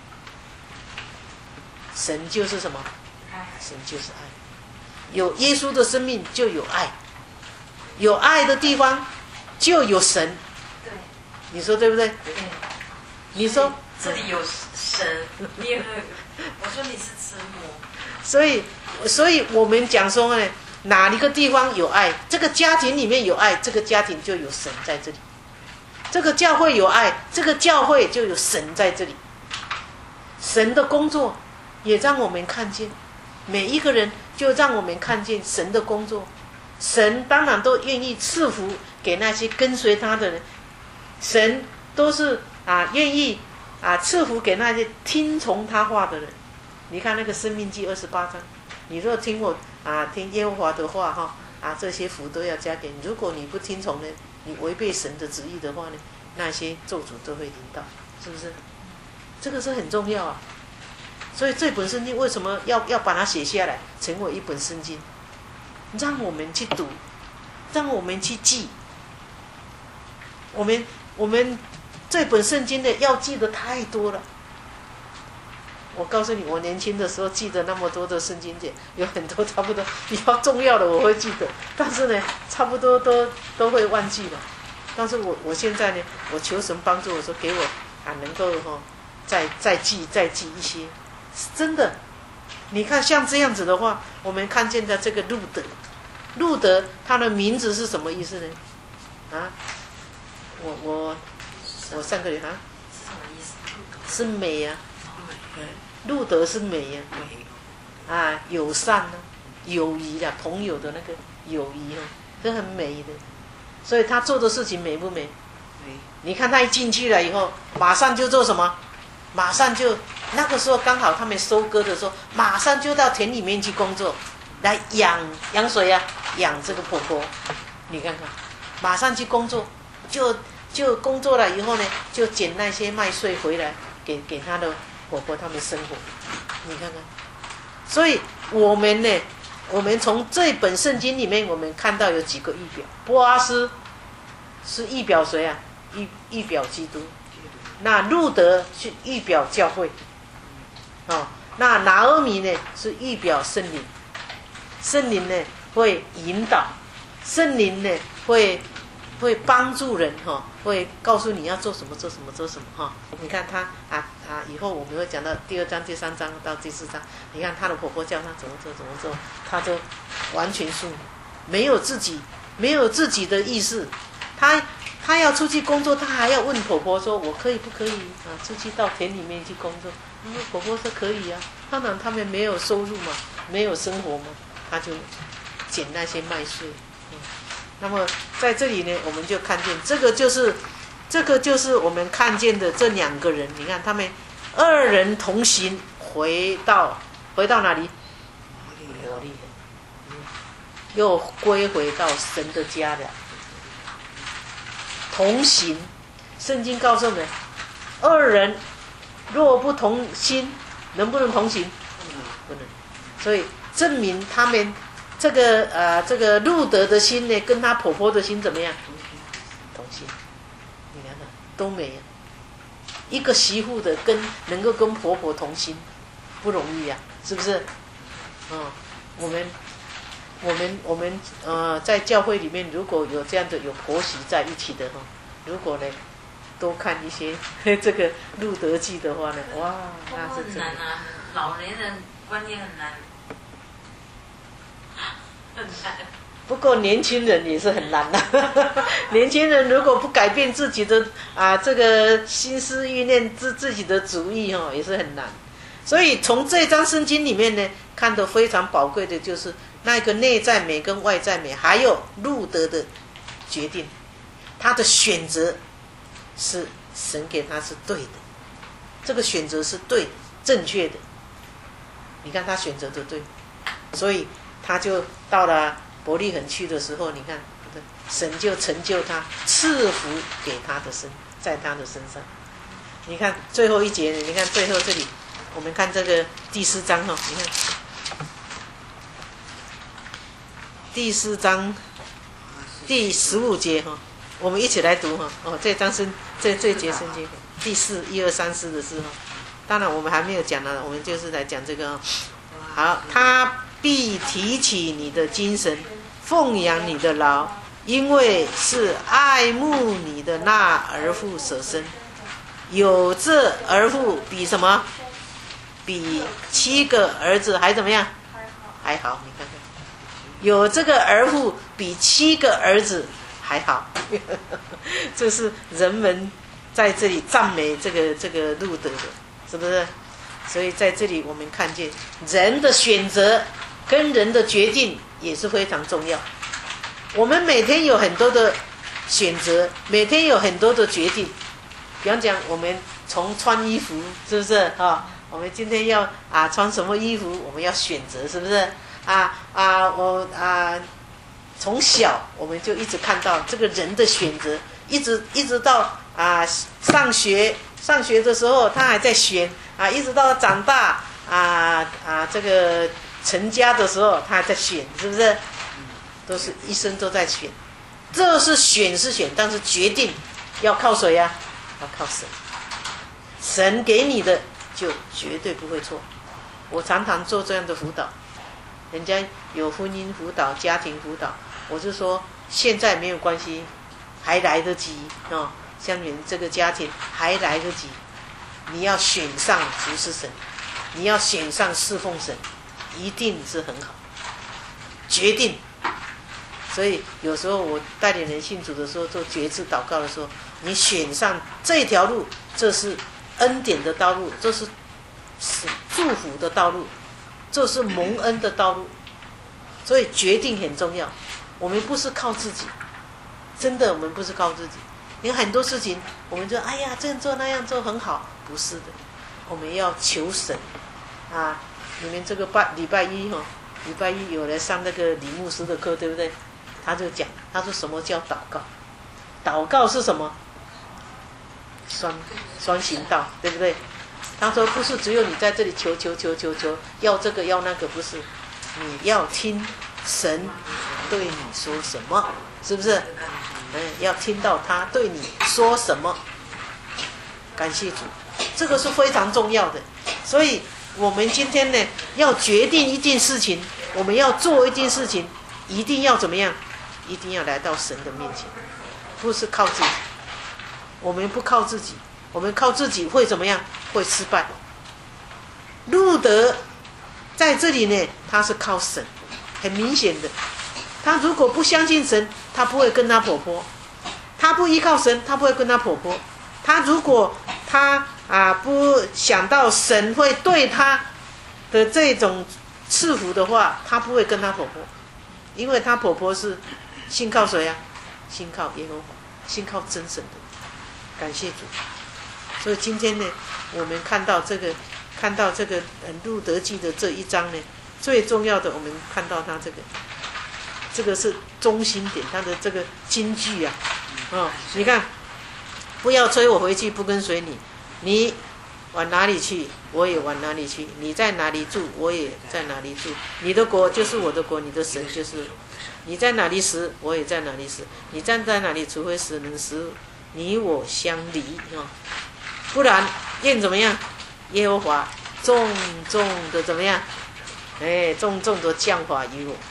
神就是什么？神就是爱。有耶稣的生命就有爱，有爱的地方就有神。 对， 你说对不对？ 对。 你说这里有神，我说你是慈母。 所以我们讲说呢，哪一个地方有爱，这个家庭里面有爱，这个家庭就有神在这里。这个教会有爱，这个教会就有神在这里。神的工作也让我们看见，每一个人就让我们看见神的工作。神当然都愿意赐福给那些跟随他的人，神都是愿意赐福给那些听从他话的人。你看那个申命记28章， 你若听我听耶和华的话这些福都要加给你。如果你不听从呢，你违背神的旨意的话呢，那些咒诅都会临到，是不是？这个是很重要啊。所以这本圣经为什么要把它写下来，成为一本圣经，让我们去读，让我们去记。我们这本圣经的要记的太多了。我告诉你，我年轻的时候记得那么多的圣经节，有很多差不多比较重要的我会记得，但是呢，差不多都会忘记了。但是我现在呢，我求神帮助我说，给我能够再记一些，是真的。你看像这样子的话，我们看见的这个路德，他的名字是什么意思呢？我上个月是什么意思？ 是美啊。路德是美啊，友善啊，友谊啊，朋友的那个友谊是很美的。所以他做的事情美不美？美。你看他一进去了以后，马上就做什么？马上就那个时候刚好他们收割的时候，马上就到田里面去工作，来养谁啊？养这个婆婆。你看看，马上去工作，就工作了以后呢，就捡那些麦穗回来给他的婆婆他们生活。你看看，所以我们从这本圣经里面，我们看到有几个预表。波阿斯是预表谁啊？预表基督。那路德是预表教会。那拿俄米呢是预表圣灵。圣灵呢会引导，圣灵呢会帮助人会告诉你要做什么你看他以后我们会讲到第2章第3章到第4章，你看他的婆婆叫他怎么做，他就完全顺，没有自己的意识。他要出去工作，他还要问婆婆说，我可以不可以出去到田里面去工作？婆婆说可以啊。当然他们没有收入嘛，没有生活嘛，他就捡那些麦穗。那么在这里呢，我们就看见这个就是我们看见的这2个人。你看他们2人同行，回到哪里？又归回到神的家了。同行，圣经告诉我们，2人若不同心，能不能同行？不能。所以证明他们这个路德的心呢，跟他婆婆的心怎么样？同心。你看看都没有。一个媳妇的能够跟婆婆同心，不容易啊，是不是？我们在教会里面，如果有这样的有婆媳在一起的如果呢多看一些这个路德记的话呢，哇，那是真的。 很难啊，老年人观念很难。 不过年轻人也是很难年轻人如果不改变自己的这个心思意念，自己的主意也是很难。所以从这张圣经里面呢，看得非常宝贵的就是那个内在美跟外在美，还有路德的决定，他的选择是神给他是对的，这个选择是对的正确的。你看他选择的对，所以他就到了伯利恒去的时候，你看神就成就他，赐福给他的在他的身上。你看最后一节，你看最后这里，我们看这个第4章你看第4章第15节我们一起来读这章这节圣经第4 1、2、3、4的事当然我们还没有讲呢，我们就是来讲这个好，他必提起你的精神，奉养你的劳，因为是爱慕你的那儿妇所生。有这儿妇比什么？比7个儿子还怎么样？还好。你看看，有这个儿妇比7个儿子还好。这是人们在这里赞美这个路德的，是不是？所以在这里我们看见人的选择跟人的决定也是非常重要。我们每天有很多的选择，每天有很多的决定。比方讲，我们从穿衣服，是不是我们今天要穿什么衣服，我们要选择，是不是？从小我们就一直看到这个人的选择，一直到上学的时候他还在选一直到长大这个成家的时候他还在选，是不是？都是一生都在选。这是选，但是决定要靠谁呀？要靠神。神给你的就绝对不会错。我常常做这样的辅导，人家有婚姻辅导、家庭辅导，我就说现在没有关系，还来得及像你们这个家庭还来得及，你要选上服侍神，你要选上侍奉神，一定是很好，决定。所以有时候我带领人信主的时候，做决志祷告的时候，你选上这条路，这是恩典的道路，这是祝福的道路，这是蒙恩的道路。所以决定很重要。我们不是靠自己，真的我们不是靠自己。你看很多事情，我们就哎呀这样做那样做很好，不是的，我们要求神你们这个礼拜一有来上那个李牧师的课，对不对？他就讲，他说什么叫祷告？祷告是什么？双行道，对不对？他说不是只有你在这里求，要这个要那个，不是，你要听神对你说什么，是不是？要听到他对你说什么。感谢主，这个是非常重要的。所以我们今天呢，要决定一件事情，我们要做一件事情，一定要怎么样？一定要来到神的面前，不是靠自己。我们不靠自己，我们靠自己会怎么样？会失败。路德在这里呢，他是靠神，很明显的。他如果不相信神，他不会跟他婆婆；他不依靠神，他不会跟他婆婆。他如果不想到神会对他的这种赐福的话，他不会跟他婆婆，因为他婆婆是信靠谁呀？信靠耶和华，信靠真神的。感谢主。所以今天呢，我们看到这个路德记的这一章呢，最重要的我们看到他这个是中心点，他的这个金句你看，不要催我回去，不跟随你，你往哪里去，我也往哪里去；你在哪里住，我也在哪里住。你的国就是我的国，你的神就是你在哪里死，我也在哪里死。你站在哪里，除非死能使你我相离不然愿怎么样？耶和华重重的怎么样？重重的降罚于我。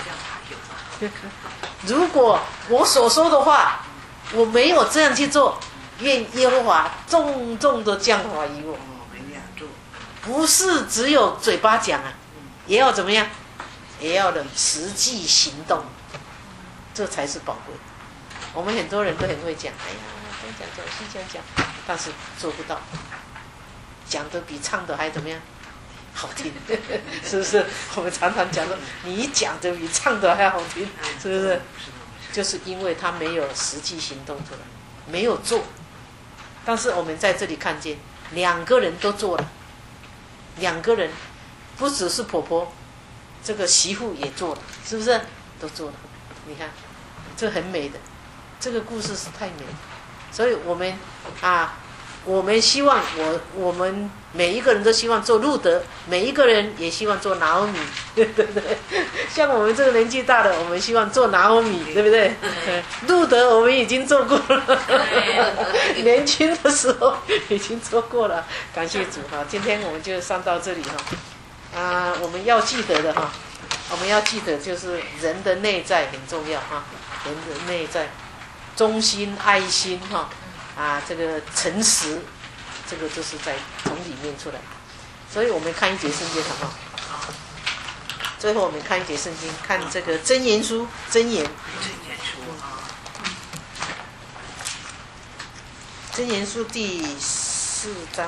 如果我所说的话，我没有这样去做，愿耶和华重重的降罚于我。不是只有嘴巴讲也要怎么样？也要的实际行动，这才是宝贵。我们很多人都很会讲，东讲西讲，但是做不到，讲的比唱的还怎么样？好听，是不是？我们常常讲说，你讲的比唱的还好听，是不是？就是因为他没有实际行动出来，没有做。但是我们在这里看见2个人都做了，2个人不只是婆婆，这个媳妇也做了，是不是？都做了。你看，这很美的，这个故事是太美了。所以我们我们希望我们每一个人都希望做路德，每一个人也希望做拿俄米，对不对？像我们这个年纪大的，我们希望做拿俄米，对不对？路德我们已经做过了，年轻的时候已经做过了。感谢主今天我们就上到这里我们要记得的我们要记得就是人的内在很重要人的内在忠心、爱心这个诚实，这个就是从里面出来的。所以我们看一节圣经最后我们看一节圣经，看这个箴言书，箴言书第4章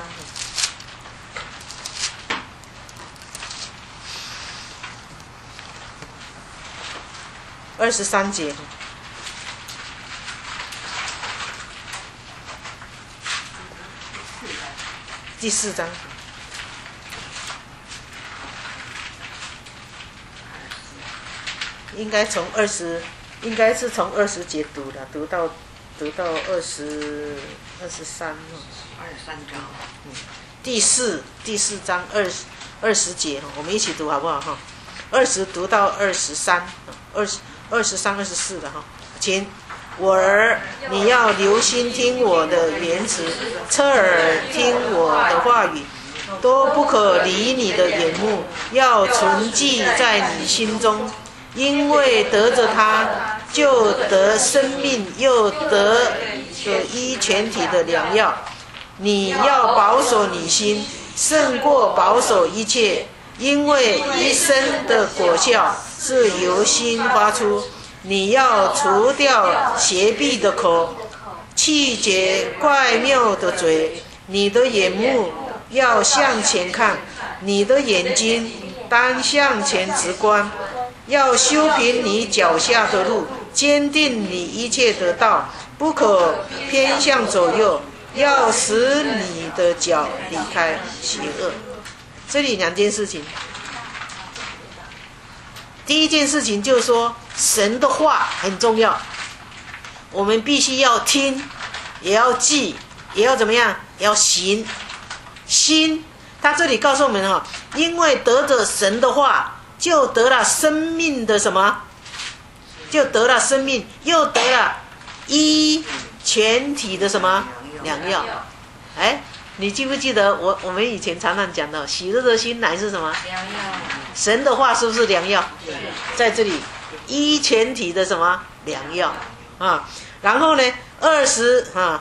23节。第4章应该从应该是从20节读的，读到23哦。 23章。 第四章20节，我们一起读好不好哈？20读到23，23、24的哈，请。我儿，你要留心听我的言辞，侧耳听我的话语，都不可离你的眼目，要存记在你心中，因为得着它，就得生命，又得医全体的良药。你要保守你心，胜过保守一切，因为一生的果效是由心发出。你要除掉邪僻的口，气绝怪谬的嘴，你的眼目要向前看，你的眼睛当向前直观，要修平你脚下的路，坚定你一切的道，不可偏向左右，要使你的脚离开邪恶。这里2件事情。第一件事情就是说，神的话很重要，我们必须要听，也要记，也要怎么样？也要行。心，他这里告诉我们哈，因为得着神的话，就得了生命的什么？就得了生命，又得了医全体的什么良药？哎，你记不记得我们以前常常讲的，喜乐的心乃是什么？ 良药。 神的话是不是良药？在这里医全体的什么良药啊？然后呢，23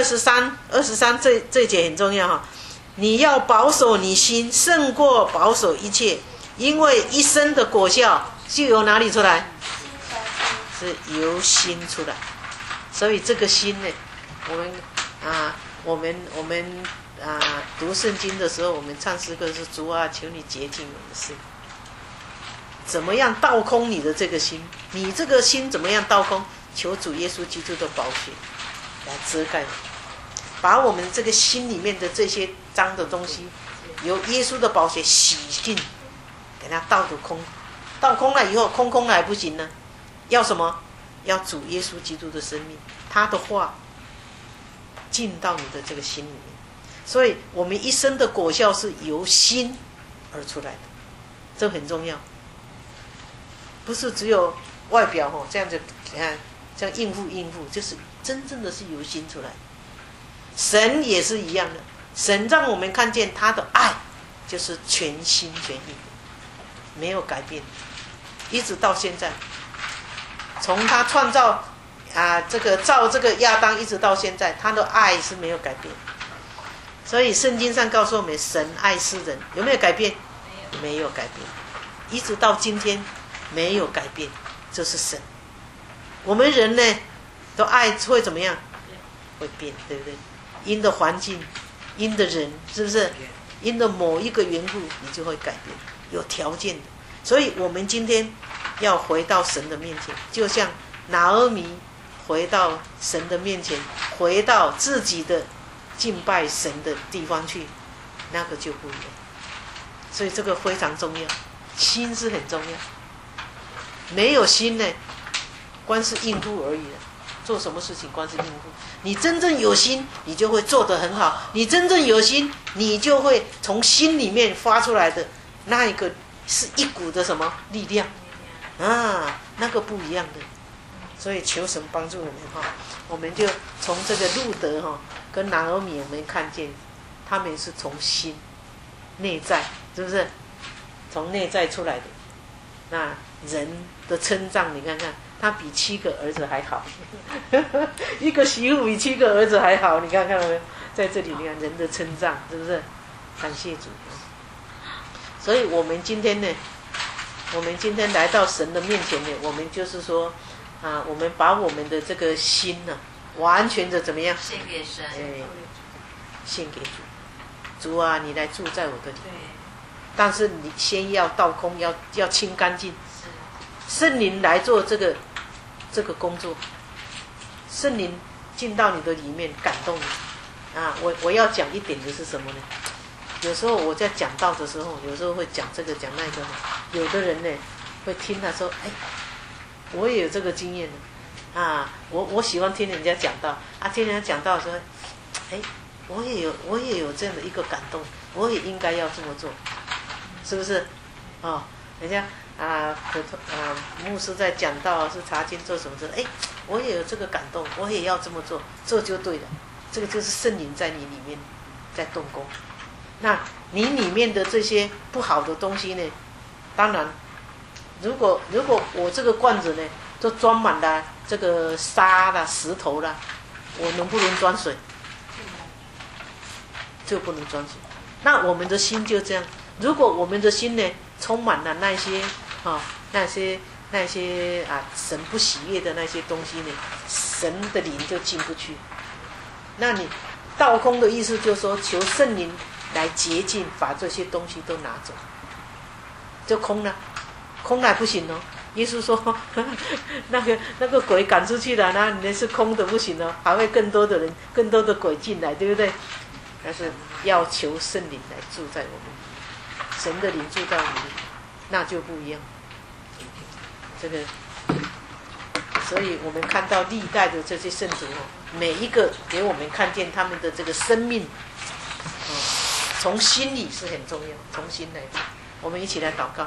这节很重要哈。你要保守你心，胜过保守一切，因为一生的果效是由哪里出来？是由心出来。所以这个心呢，我们读圣经的时候，我们唱诗歌是主啊，求你洁净我的心。怎么样倒空你的这个心？你这个心怎么样倒空？求主耶稣基督的宝血来遮盖，把我们这个心里面的这些脏的东西，由耶稣的宝血洗净，给它倒得空。倒空了以后，空了还不行呢，要什么？要主耶稣基督的生命，他的话进到你的这个心里面。所以我们一生的果效是由心而出来的，这很重要。不是只有外表这样子，你看这样应付，就是真正的是由心出来的。神也是一样的，神让我们看见他的爱就是全心全意，没有改变，一直到现在，从他创造造这个亚当一直到现在，他的爱是没有改变。所以圣经上告诉我们，神爱世人，有没有改变？没有改变，一直到今天没有改变，这是神。我们人呢，都爱会怎么样？会变，对不对？因的环境，因的人，是不是？因的某一个缘故，你就会改变，有条件的。所以我们今天要回到神的面前，就像拿俄米回到神的面前，回到自己的敬拜神的地方去，那个就不一样。所以这个非常重要，心是很重要。没有心呢，光是应付而已了。做什么事情光是应付，你真正有心，你就会做得很好。你真正有心，你就会从心里面发出来的那一个是一股的什么力量啊，那个不一样的。所以求神帮助我们我们就从这个路德跟拿俄米，我们看见他们是从心内在，是不是？从内在出来的。那人的称赞，你看看，他比7个儿子还好，一个媳妇比7个儿子还好，你看看到没有？在这里，你看人的称赞，是不是？感谢主。所以我们今天呢，我们今天来到神的面前呢，我们就是说我们把我们的这个心呢，完全的怎么样？ 献给神。 献给主。主啊，你来住在我的里面。但是你先要倒空，要清干净。圣灵来做这个工作，圣灵进到你的里面，感动你我要讲一点的是什么呢？有时候我在讲道的时候，有时候会讲这个讲那个，有的人呢会听他说， 我也有这个经验啊。我喜欢听人家讲道啊，听人家讲道说，哎，我也有这样的一个感动，我也应该要这么做，是不是？哦，人家牧师在讲道是查经做什么事，哎，我也有这个感动，我也要这么做，做就对了。这个就是圣灵在你里面在动工。那你里面的这些不好的东西呢？当然，如果我这个罐子呢，都装满了这个沙啦、石头啦，我能不能装水？就不能装水。那我们的心就这样，如果我们的心呢，充满了那些神不喜悦的那些东西呢，神的灵就进不去。那你倒空的意思就是说，求圣灵来洁净，把这些东西都拿走，就空了。空了不行哦。耶稣说，那个鬼赶出去了，那你那是空的不行哦，还会更多的人、更多的鬼进来，对不对？但是要求圣灵来住在我们，神的灵住在我们里，那就不一样。这个，所以我们看到历代的这些圣徒每一个给我们看见他们的这个生命，从心里是很重要，从心来讲。我们一起来祷告。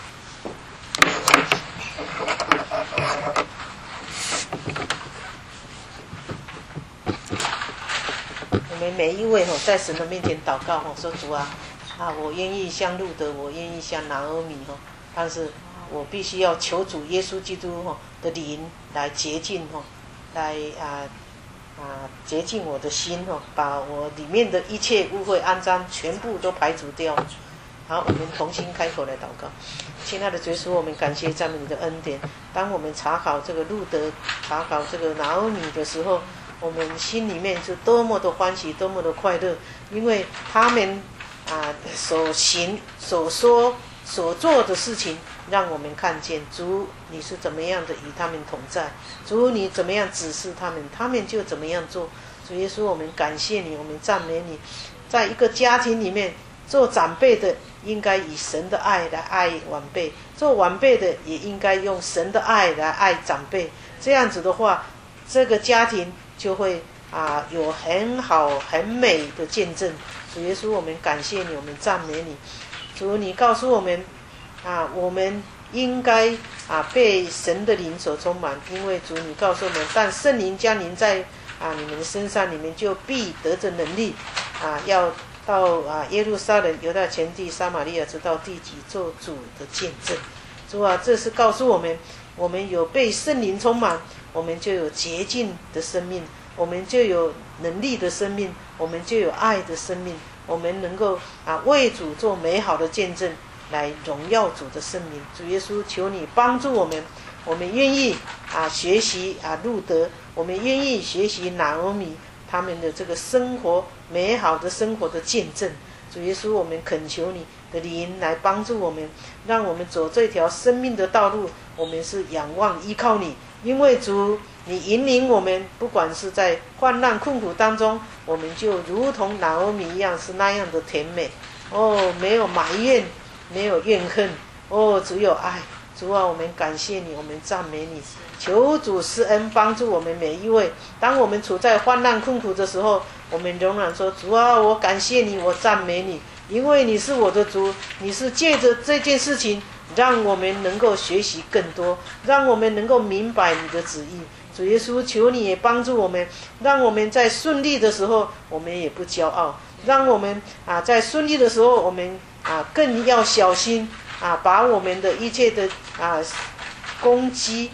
我们每一位在神的面前祷告说，主啊，我愿意像路德，我愿意像拿俄米但是我必须要求主耶稣基督的灵来洁净来洁净我的心把我里面的一切污秽肮脏全部都排除掉。好，我们同心开口来祷告。亲爱的主耶稣，我们感谢赞美你的恩典。当我们查考这个路德，查考这个拿俄米的时候，我们心里面是多么的欢喜，多么的快乐，因为他们所行、所说、所做的事情，让我们看见主你是怎么样的与他们同在，主你怎么样指示他们，他们就怎么样做。主耶稣，我们感谢你，我们赞美你。在一个家庭里面，做长辈的应该以神的爱来爱晚辈，做晚辈的也应该用神的爱来爱长辈。这样子的话，这个家庭就会有很好很美的见证。主耶稣，我们感谢你，我们赞美你。主，你告诉我们我们应该被神的灵所充满，因为主你告诉我们，但圣灵降临在你们身上，你们就必得着能力要到耶路撒冷、犹大全地、撒玛利亚直到地极做主的见证。主啊，这是告诉我们，我们有被圣灵充满，我们就有洁净的生命，我们就有能力的生命，我们就有爱的生命，我们能够为主做美好的见证，来荣耀主的圣名。主耶稣，求你帮助我们，我们愿意学习路德，我们愿意学习拿俄米他们的这个生活美好的生活的见证。主耶稣，我们恳求你的灵来帮助我们，让我们走这条生命的道路，我们是仰望依靠你，因为主你引领我们，不管是在患难困苦当中，我们就如同拿俄米一样，是那样的甜美没有埋怨，没有怨恨只有爱。主啊，我们感谢你，我们赞美你，求主施恩帮助我们每一位。当我们处在患难困苦的时候，我们仍然说，主啊，我感谢你，我赞美你，因为你是我的主，你是借着这件事情让我们能够学习更多，让我们能够明白你的旨意。主耶稣，求你也帮助我们，让我们在顺利的时候我们也不骄傲，让我们在顺利的时候我们更要小心把我们的一切的攻击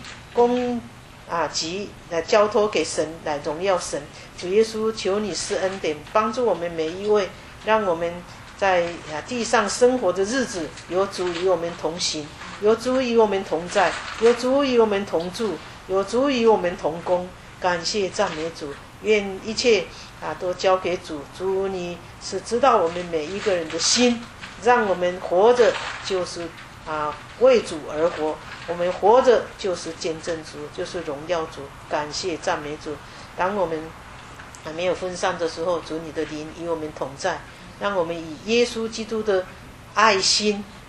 来交托给神，来荣耀神。主耶稣，求你施恩典，帮助我们每一位，让我们在地上生活的日子有主与我们同行，有主与我们同在，有主与我们同住，有主与我们同工。感谢赞美主，愿一切都交给主。主，你是知道我们每一个人的心，让我们活着就是为主而活，我们活着就是见证主，就是荣耀主。感谢赞美主。当我们没有分散的时候，主你的灵与我们同在，让我们以耶稣基督的爱心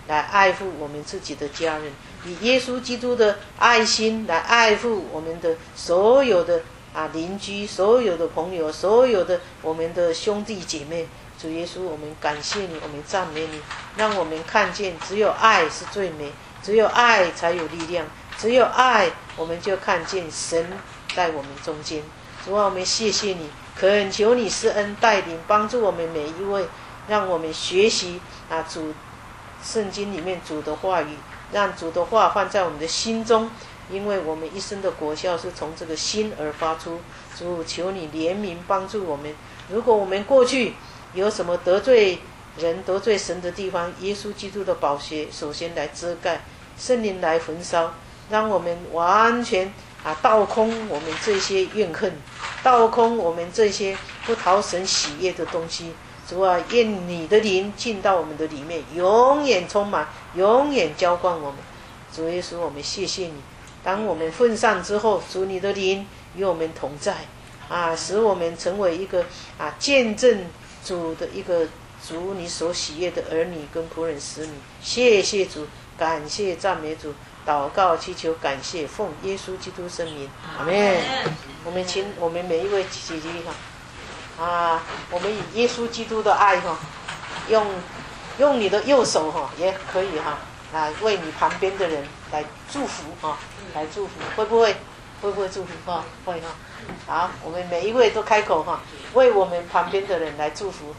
来爱护我们自己的家人，以耶稣基督的爱心来爱护我们的所有的邻居，所有的朋友，所有的我们的兄弟姐妹。主耶稣，我们感谢你，我们赞美你，让我们看见只有爱是最美，只有爱才有力量，只有爱我们就看见神在我们中间。主啊，我们谢谢你，恳求你施恩带领帮助我们每一位，让我们学习主圣经里面主的话语，让主的话放在我们的心中，因为我们一生的果效是从这个心而发出。主，求你怜悯帮助我们，如果我们过去有什么得罪人得罪神的地方，耶稣基督的宝血首先来遮盖，圣灵来焚烧，让我们完全倒空我们这些怨恨，倒空我们这些不讨神喜悦的东西。主啊，愿你的灵进到我们的里面，永远充满，永远浇灌我们。主耶稣，我们谢谢你，当我们奉上之后，主你的灵与我们同在使我们成为一个见证主的一个主你所喜悦的儿女跟仆人使女。谢谢主，感谢赞美主，祷告祈求感谢，奉耶稣基督圣名，阿们。我们请我们每一位姐姐我们以耶稣基督的爱用你的右手也可以来为你旁边的人来祝福来祝福，会不会祝福会好，我们每一位都开口为我们旁边的人来祝福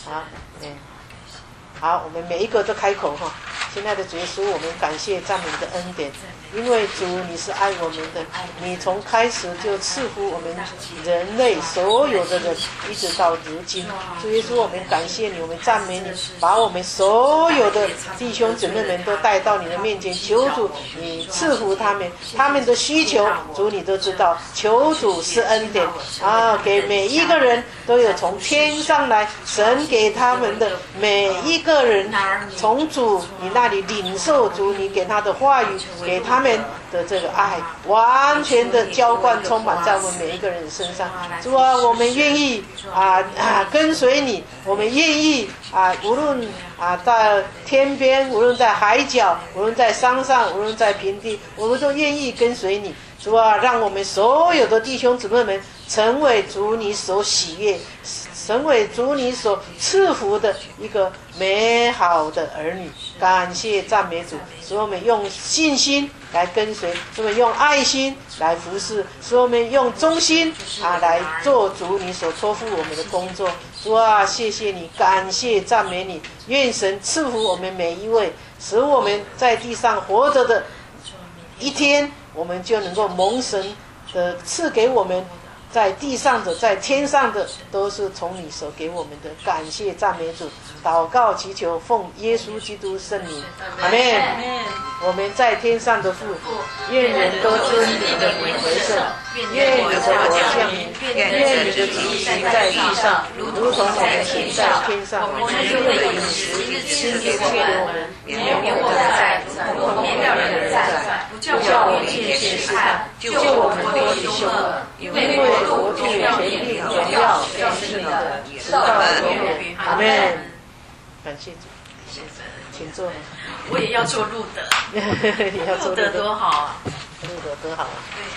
好，我们每一个都开口亲爱的主耶稣，我们感谢赞美你的恩典，因为主你是爱我们的，你从开始就赐福我们人类所有的人，一直到如今。主耶稣，我们感谢你，我们赞美你，把我们所有的弟兄姊妹们都带到你的面前，求主你赐福他们，他们的需求主你都知道，求主施恩典给每一个人都有从天上来神给他们的每一个人，从主你那里领受主你给他的话语，给他们的这个爱完全的浇灌充满在我们每一个人的身上。主啊，我们愿意跟随你，我们愿意无论在天边，无论在海角，无论在山上，无论在平地，我们都愿意跟随你。主啊，让我们所有的弟兄姊妹们成为主你所喜悦，成为主你所赐福的一个美好的儿女。感谢赞美主，使我们用信心来跟随，使我们用爱心来服侍，使我们用忠心来做主你所托付我们的工作。主啊，谢谢你，感谢赞美你，愿神赐福我们每一位，使我们在地上活着的一天，我们就能够蒙神的赐给我们，在地上的在天上的都是从你所给我们的。感谢赞美主，祷告祈求奉耶稣基督圣名，阿们。我们在天上的父，愿人都尊你的名为圣，愿你的国降临，愿你的旨意行在地上，如同我们行在天上。我们日用的饮食，今日赐给我们，免我们的债，如同免了人的债，不叫我们陷试探，救我们脱离凶恶。因为国度、权柄、荣耀都是你的，直到永远。阿们。感谢主，请坐。 我也要做路德， 你要做路德多好啊！ 路德多好啊！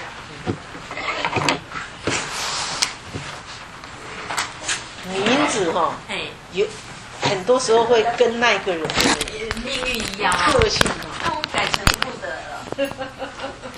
对呀。 名字有很多时候会跟那个人命运一样， 特性那我改成路德了。